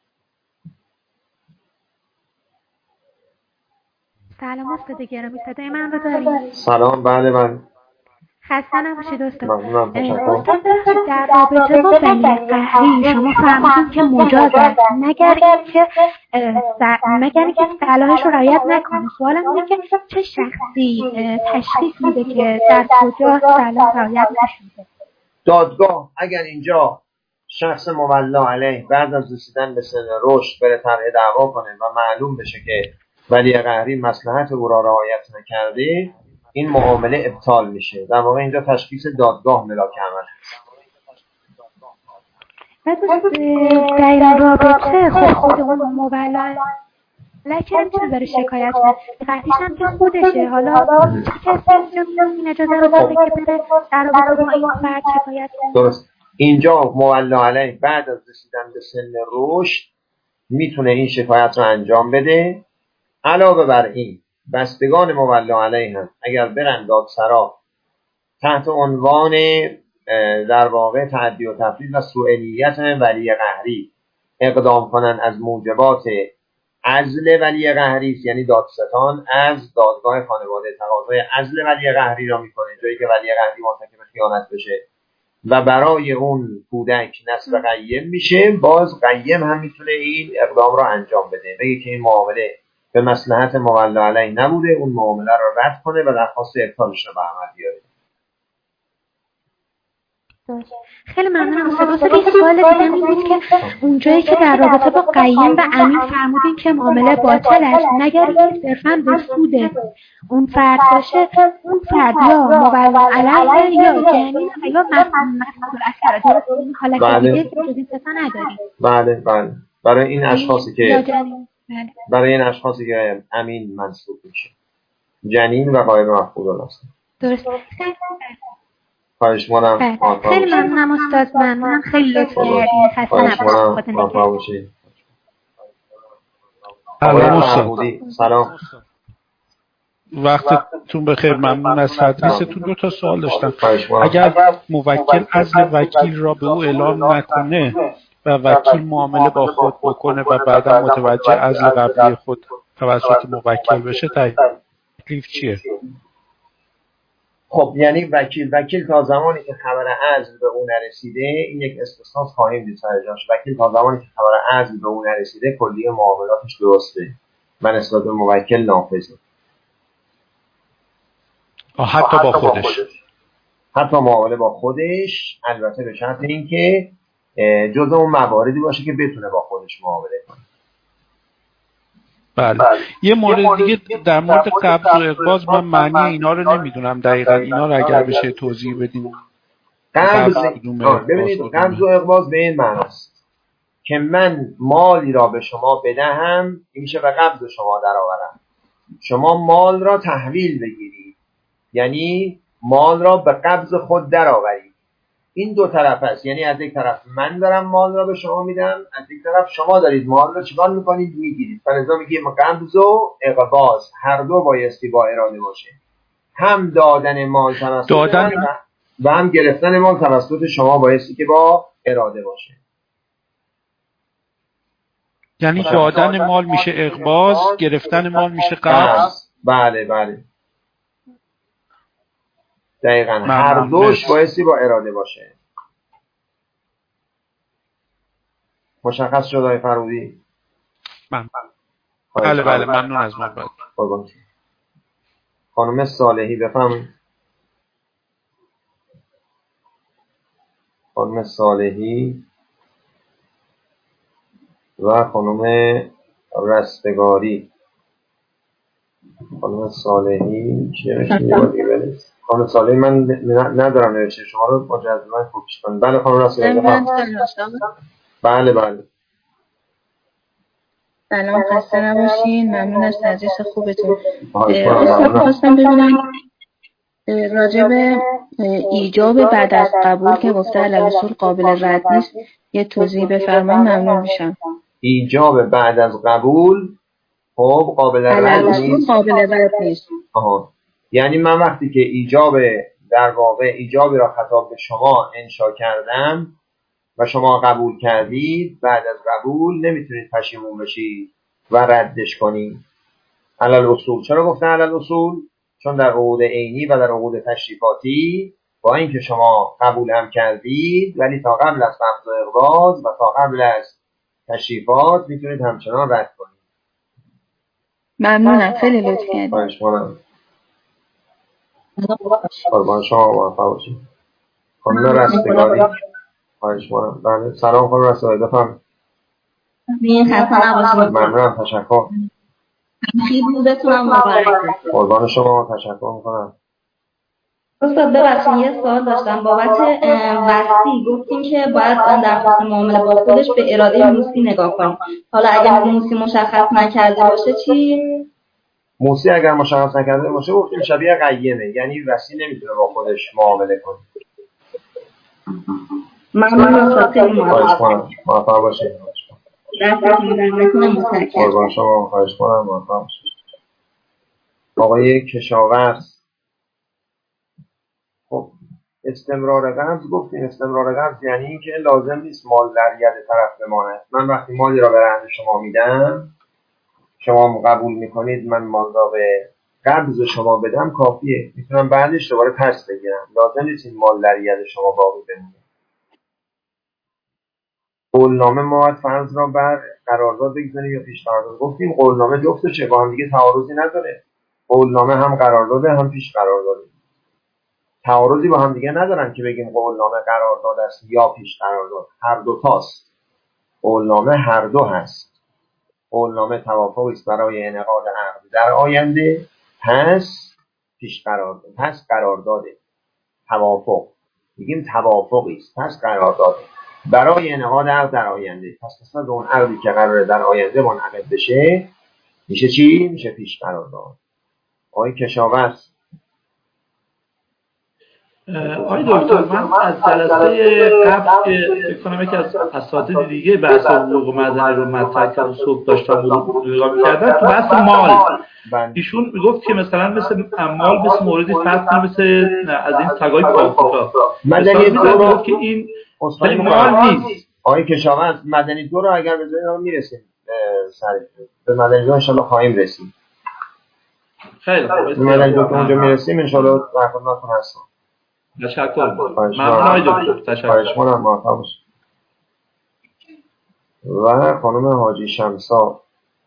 Speaker 5: سلام استاد گرامی، صدای من رو دارید؟
Speaker 1: سلام. بله بله.
Speaker 5: خسته نباشید استاد.
Speaker 1: ممنونم.
Speaker 5: استاد در رابطه با ولی قهری شما فرمودید که مجاز است مگر اینکه مگر اینکه صلاحش رو رعایت نکنه. سوالم اینه که چه شخصی تشخیص میده که در کجا صلاح رعایت نشده؟
Speaker 1: دادگاه اگر اینجا شخص مولا علیه بعد از رسیدن به سن رشد بره طرح دعوا کنه و معلوم بشه که ولی قهری مصلحت او را رعایت نکرده، این معامله ابطال میشه. در واقع اینجا تشخیص دادگاه ملاک عمل هست.
Speaker 5: در این رابطه خود خود اون مولا لکه نمیتونه بره شکایت کنه، قطعیش هم که خودشه. حالا چه کسی اینجا این اجازه رو داده که بره در رابطه با این فرد شکایت کنه؟
Speaker 1: درست. اینجا مولا علیه بعد از رسیدن به سن رشد میتونه این شکایت رو انجام بده. علاوه بر این بستگان مولا علیه هم اگر برن دادسرا تحت عنوان در واقع تعدی و تفرید و سوء نیت ولی قهری اقدام کنن از موجبات عزل ولی قهری، یعنی دادستان از دادگاه خانواده تقاضای عزل ولی قهری را میکنه جایی که ولی قهری مرتکب خیانت بشه و برای اون کودک نسب قیم میشه، باز قیم هم میتونه این اقدام را انجام بده، بگه که این معامله به مصلحت مولا علیه نبوده، اون معامله را رد کنه و درخواست ابطالش را به عمل بیاره.
Speaker 5: خیلی ممنونم استاد. استاد یک سوال دیگه این بود که اونجایی که در رابطه با قیم و امین فرمودین که معامله باطل است مگر اینکه صرفاً به سود اون فرد باشه، اون فرد یا مولا علیه یا جنین یا مسئول اثر، درست؟ این حالت دیگه جز این ستا نداریم.
Speaker 1: بله بله. برای این اشخاصی که برای این اشخاصی که امین منصوب میشه، جنین و غایب مفقود هستن.
Speaker 5: درست.
Speaker 1: خواهش می‌کنم.
Speaker 5: خیلی ممنونم استاد، ممنونم، خیلی لطف کردین. خسته نباشید.
Speaker 1: سلام استاد. سلام.
Speaker 6: وقتتون بخیر. ممنون از تدریستون. دو تا سوال داشتم. اگر موکل عزل وکیل را به او اعلام نکنه و وکیل معامله با خود بکنه و بعدا متوجه عزل قبلی خود توسط موکل بشه، تکلیف چیه؟
Speaker 1: خب یعنی وکیل وکیل تا زمانی که خبر عزل به اون نرسیده، این یک استثناء خواهیم دید سر جاش، وکیل تا زمانی که خبر عزل به اون نرسیده کلیه معاملاتش درسته و نسبت به موکل نافذه.
Speaker 6: حتی با خودش
Speaker 1: حتی معامله با خودش، البته به شرط اینکه جزء اون مواردی باشه که بتونه با خودش معامله کنه.
Speaker 6: بله. یه مورد دیگه در مورد قبض و اقباض، من معنی اینا رو نمیدونم دقیقا، اینا رو اگر بشه توضیح بدین.
Speaker 1: قبض ببینید قبض و اقباض به این معناست که من مالی را به شما بدهم، این میشه به قبض شما درآورم. شما مال را تحویل بگیرید، یعنی مال را به قبض خود درآورید. این دو طرف است، یعنی از یک طرف من دارم مال را به شما میدم، از یک طرف شما دارید مال را چیکار میکنید؟ میگیرید. فلذا میگیم قبض و اقباض هر دو بایستی با اراده باشه، هم دادن مال توسط
Speaker 6: دادن
Speaker 1: من و هم گرفتن مال توسط شما بایستی که با اراده باشه.
Speaker 6: یعنی دادن مال میشه اقباض، گرفتن مال میشه قبض.
Speaker 1: بله بله دقیقاً، هر دوش بایستی با اراده باشه. مشخص شد آقای فرودی؟
Speaker 6: من بله بله ممنون از محبت.
Speaker 1: خانم صالحی بفهم. خانم صالحی و خانم رستگاری. خانم صالحی چیه نشونی؟ خانم صالحی من ندارم نوشته، شما رو مجدداً کوچ کنم. بله خانم رستگاری بفهم. بله بله
Speaker 7: سلام، خسته نباشین. ممنون از تدریس خوبتون. خواستم ببینم راجع به ایجاب بعد از قبول که گفته علی‌الاصول قابل رد نیست یه توضیح بفرمایید ممنون میشم.
Speaker 1: ایجاب بعد از قبول خب قابل رد نیست.
Speaker 7: قابل رد نیست.
Speaker 1: آها، یعنی من وقتی که ایجاب در واقع ایجابی را خطاب به شما انشا کردم و شما قبول کردید، بعد از قبول نمیتونید پشیمون بشید و ردش کنید. علی‌الاصول. چرا گفتن علی‌الاصول؟ چون در عقود عینی و در عقود تشریفاتی با اینکه شما قبول هم کردید، ولی تا قبل از قبض و اقباض و تا قبل از تشریفات میتونید همچنان رد کنید.
Speaker 7: ممنونم، خیلی لطف کردید.
Speaker 1: خواهش می‌کنم. قربان شما، موفق باشید. خانم رستگاری. خواهش می‌کنم. بله سلام خانم رستگاری بفرمایید. ممنونم، تشکر.
Speaker 2: خیلی بودتونم مبارک.
Speaker 1: قربان شما، تشکر میکنم.
Speaker 2: استاد ببخشید یه سوال داشتم بابت وصی. گفتیم که باید در خصوص معامله با خودش به اراده موسی نگاه کنیم. حالا اگر موسی مشخص نکرده باشه چی؟
Speaker 1: موسی اگر مشخص نکرده باشه گفتیم شبیه قیمه، یعنی وصی نمیتونه با خودش معامله کنه.
Speaker 2: ممنون استاد، خیلی ممنون.
Speaker 1: موفق باشید.
Speaker 2: دستتون در نکنه متشکرم.
Speaker 1: قربان شما، خواهش کنم، موفق باشید. آقای کشاورز. خب استمرار قبض گفتیم. استمرار قبض یعنی این که لازم نیست مال در ید طرف بماند. من وقتی مالی را به رهن شما میدم، شما قبول میکنید من مال را به قبض شما بدم، کافیه. میتونم بعدش دوباره پس بگیرم، لازم نیست این مال در ید شما باقی بمونه. قولنامه ما باید فرض را بر قرارداد بگذاریم یا پیش قرارداد. گفتیم قولنامه جفتشه، با هم دیگه تعارضی نداره. قولنامه هم قرارداده هم پیش قرارداده، تعارضی با هم دیگه ندارن که بگیم قولنامه قرارداد است یا پیش قرارداد. هر دو تاست. قولنامه هر دو هست. قولنامه توافقی است برای انعقاد عقد در آینده، پس پیش قرارداد، پس قرارداده. توافق میگیم توافقی است، پس قرارداده برای انعقاد عقد در آینده. پس مثلا اون عقدی که قراره در آینده منعقد بشه میشه چی؟ میشه پیش قرارداد. آقای کشاورز.
Speaker 3: آقای دکتر، من از جلسه قبل که فکر کنم یکی از اساتید دیگه بحث حقوق مدنی رو مطرح کردن، صبح داشتم نگاه می‌کردم تو بحث مال. ایشون میگفت که مثلا مثل مال مثل موردی فرض مثل از این تگای پاکوتا
Speaker 1: مدنی دو رو
Speaker 3: که این مال نیست.
Speaker 1: آقای کشاورز مدنی دو رو اگر بذارید میرسیم سر به مدنی دو ان شاء الله خواهیم رسید.
Speaker 3: خیلی خوب.
Speaker 1: مدنی دو که اونجا میرسیم ان شاء الله در خدمتتون هستم.
Speaker 3: تشکر. ممنون آقای دکتر. تشکر.
Speaker 1: خواهش می‌کنم، موفق باشید. و خانم حاجی شمسا.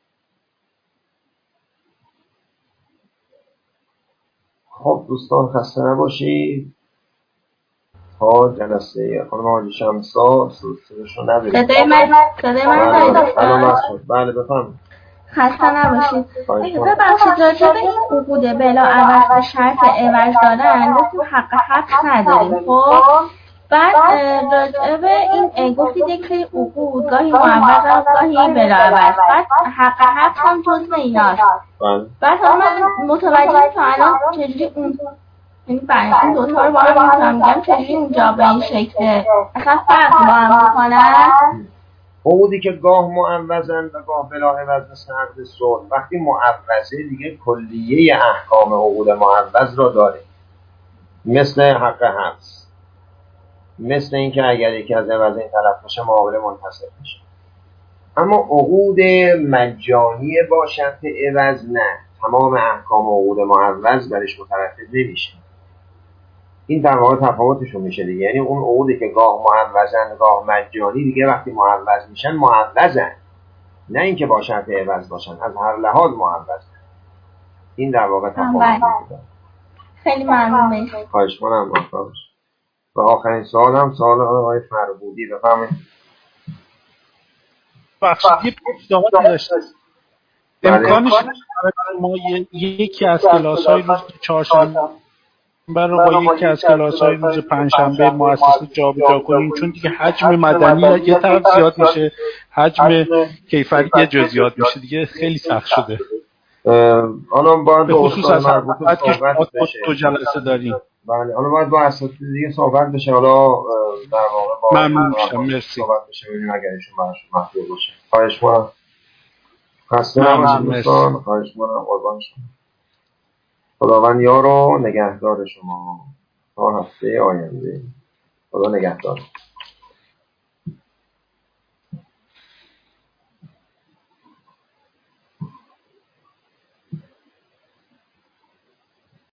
Speaker 1: خب دوستان خسته نباشید. تا جلسه خانم حاجی شمسا صداشو نداریم.
Speaker 2: صدای من صدای من دارید؟
Speaker 1: بله بفرمایید.
Speaker 8: خسته نباشید. ببخشید راجع به این عقود بلا عوض به شرط عوض دادن گفتیم حق حبس نداریم. خب بعد راجع به این گفتید یک سری عقود گاهی معوض هم گاهی بلا عوض، بعد حق حبس هم جزء ایناست. بعد حالا من متوجه تا الان چجوری اون یعنی برای این دوتا رو با هم میتونم میگم چجوری اونجا به این شکل اصلا فرق با هم میکنن؟
Speaker 1: عقودی که گاه معوضن و گاه بلا عوض مثل عقد صلح، وقتی معوضه دیگه کلیه احکام عقود معوض را داره، مثل حق حبس، مثل اینکه اگر یکی از عوضین تلف بشه معامله منفسخ میشه. اما عقود مجانی با شرط عوض نه، تمام احکام عقود معوض برش مترتب نمیشه. این در واقع تفاوتشون میشه دیگه. یعنی اون عقودی که گاه معوضن گاه مجانی دیگه وقتی معوض میشن معوضن، نه اینکه با شرط عوض باشن، از هر لحاظ معوضن. این در واقع تفاوت میشه.
Speaker 8: خیلی ممنون.
Speaker 1: خواهش کنم موفق باشید. و آخرین سوال هم سوال آقای فربودی، بفرمایید.
Speaker 6: بخشید یه پیشنهادی داشتم. امکانش ما یکی از کلاس‌های روز چهارشنبه رو با یکی از کلاس‌های روز پنجشنبه مؤسسه جابجا کنیم، چون دیگه حجم مدنی یه طرف زیاد میشه، حجم کیفری یه جا زیاد میشه، دیگه خیلی سخت شده.
Speaker 1: حالا باید
Speaker 6: به خصوص از وقت که شما تو جلسه داریم.
Speaker 1: بله، حالا باید با اساتید دیگه صحبت بشه. حالا در واقع با
Speaker 6: ممنون میشم. مرسی.
Speaker 1: صحبت بشه ببینیم اگر ایشون براشون مطلوب باشه. خواهش می‌کنم. خسته نباشید دوستان. خواهش می‌کنم. قربان شما. خداوند یار و نگهدار شما تا هفته آینده. خدا نگهدار.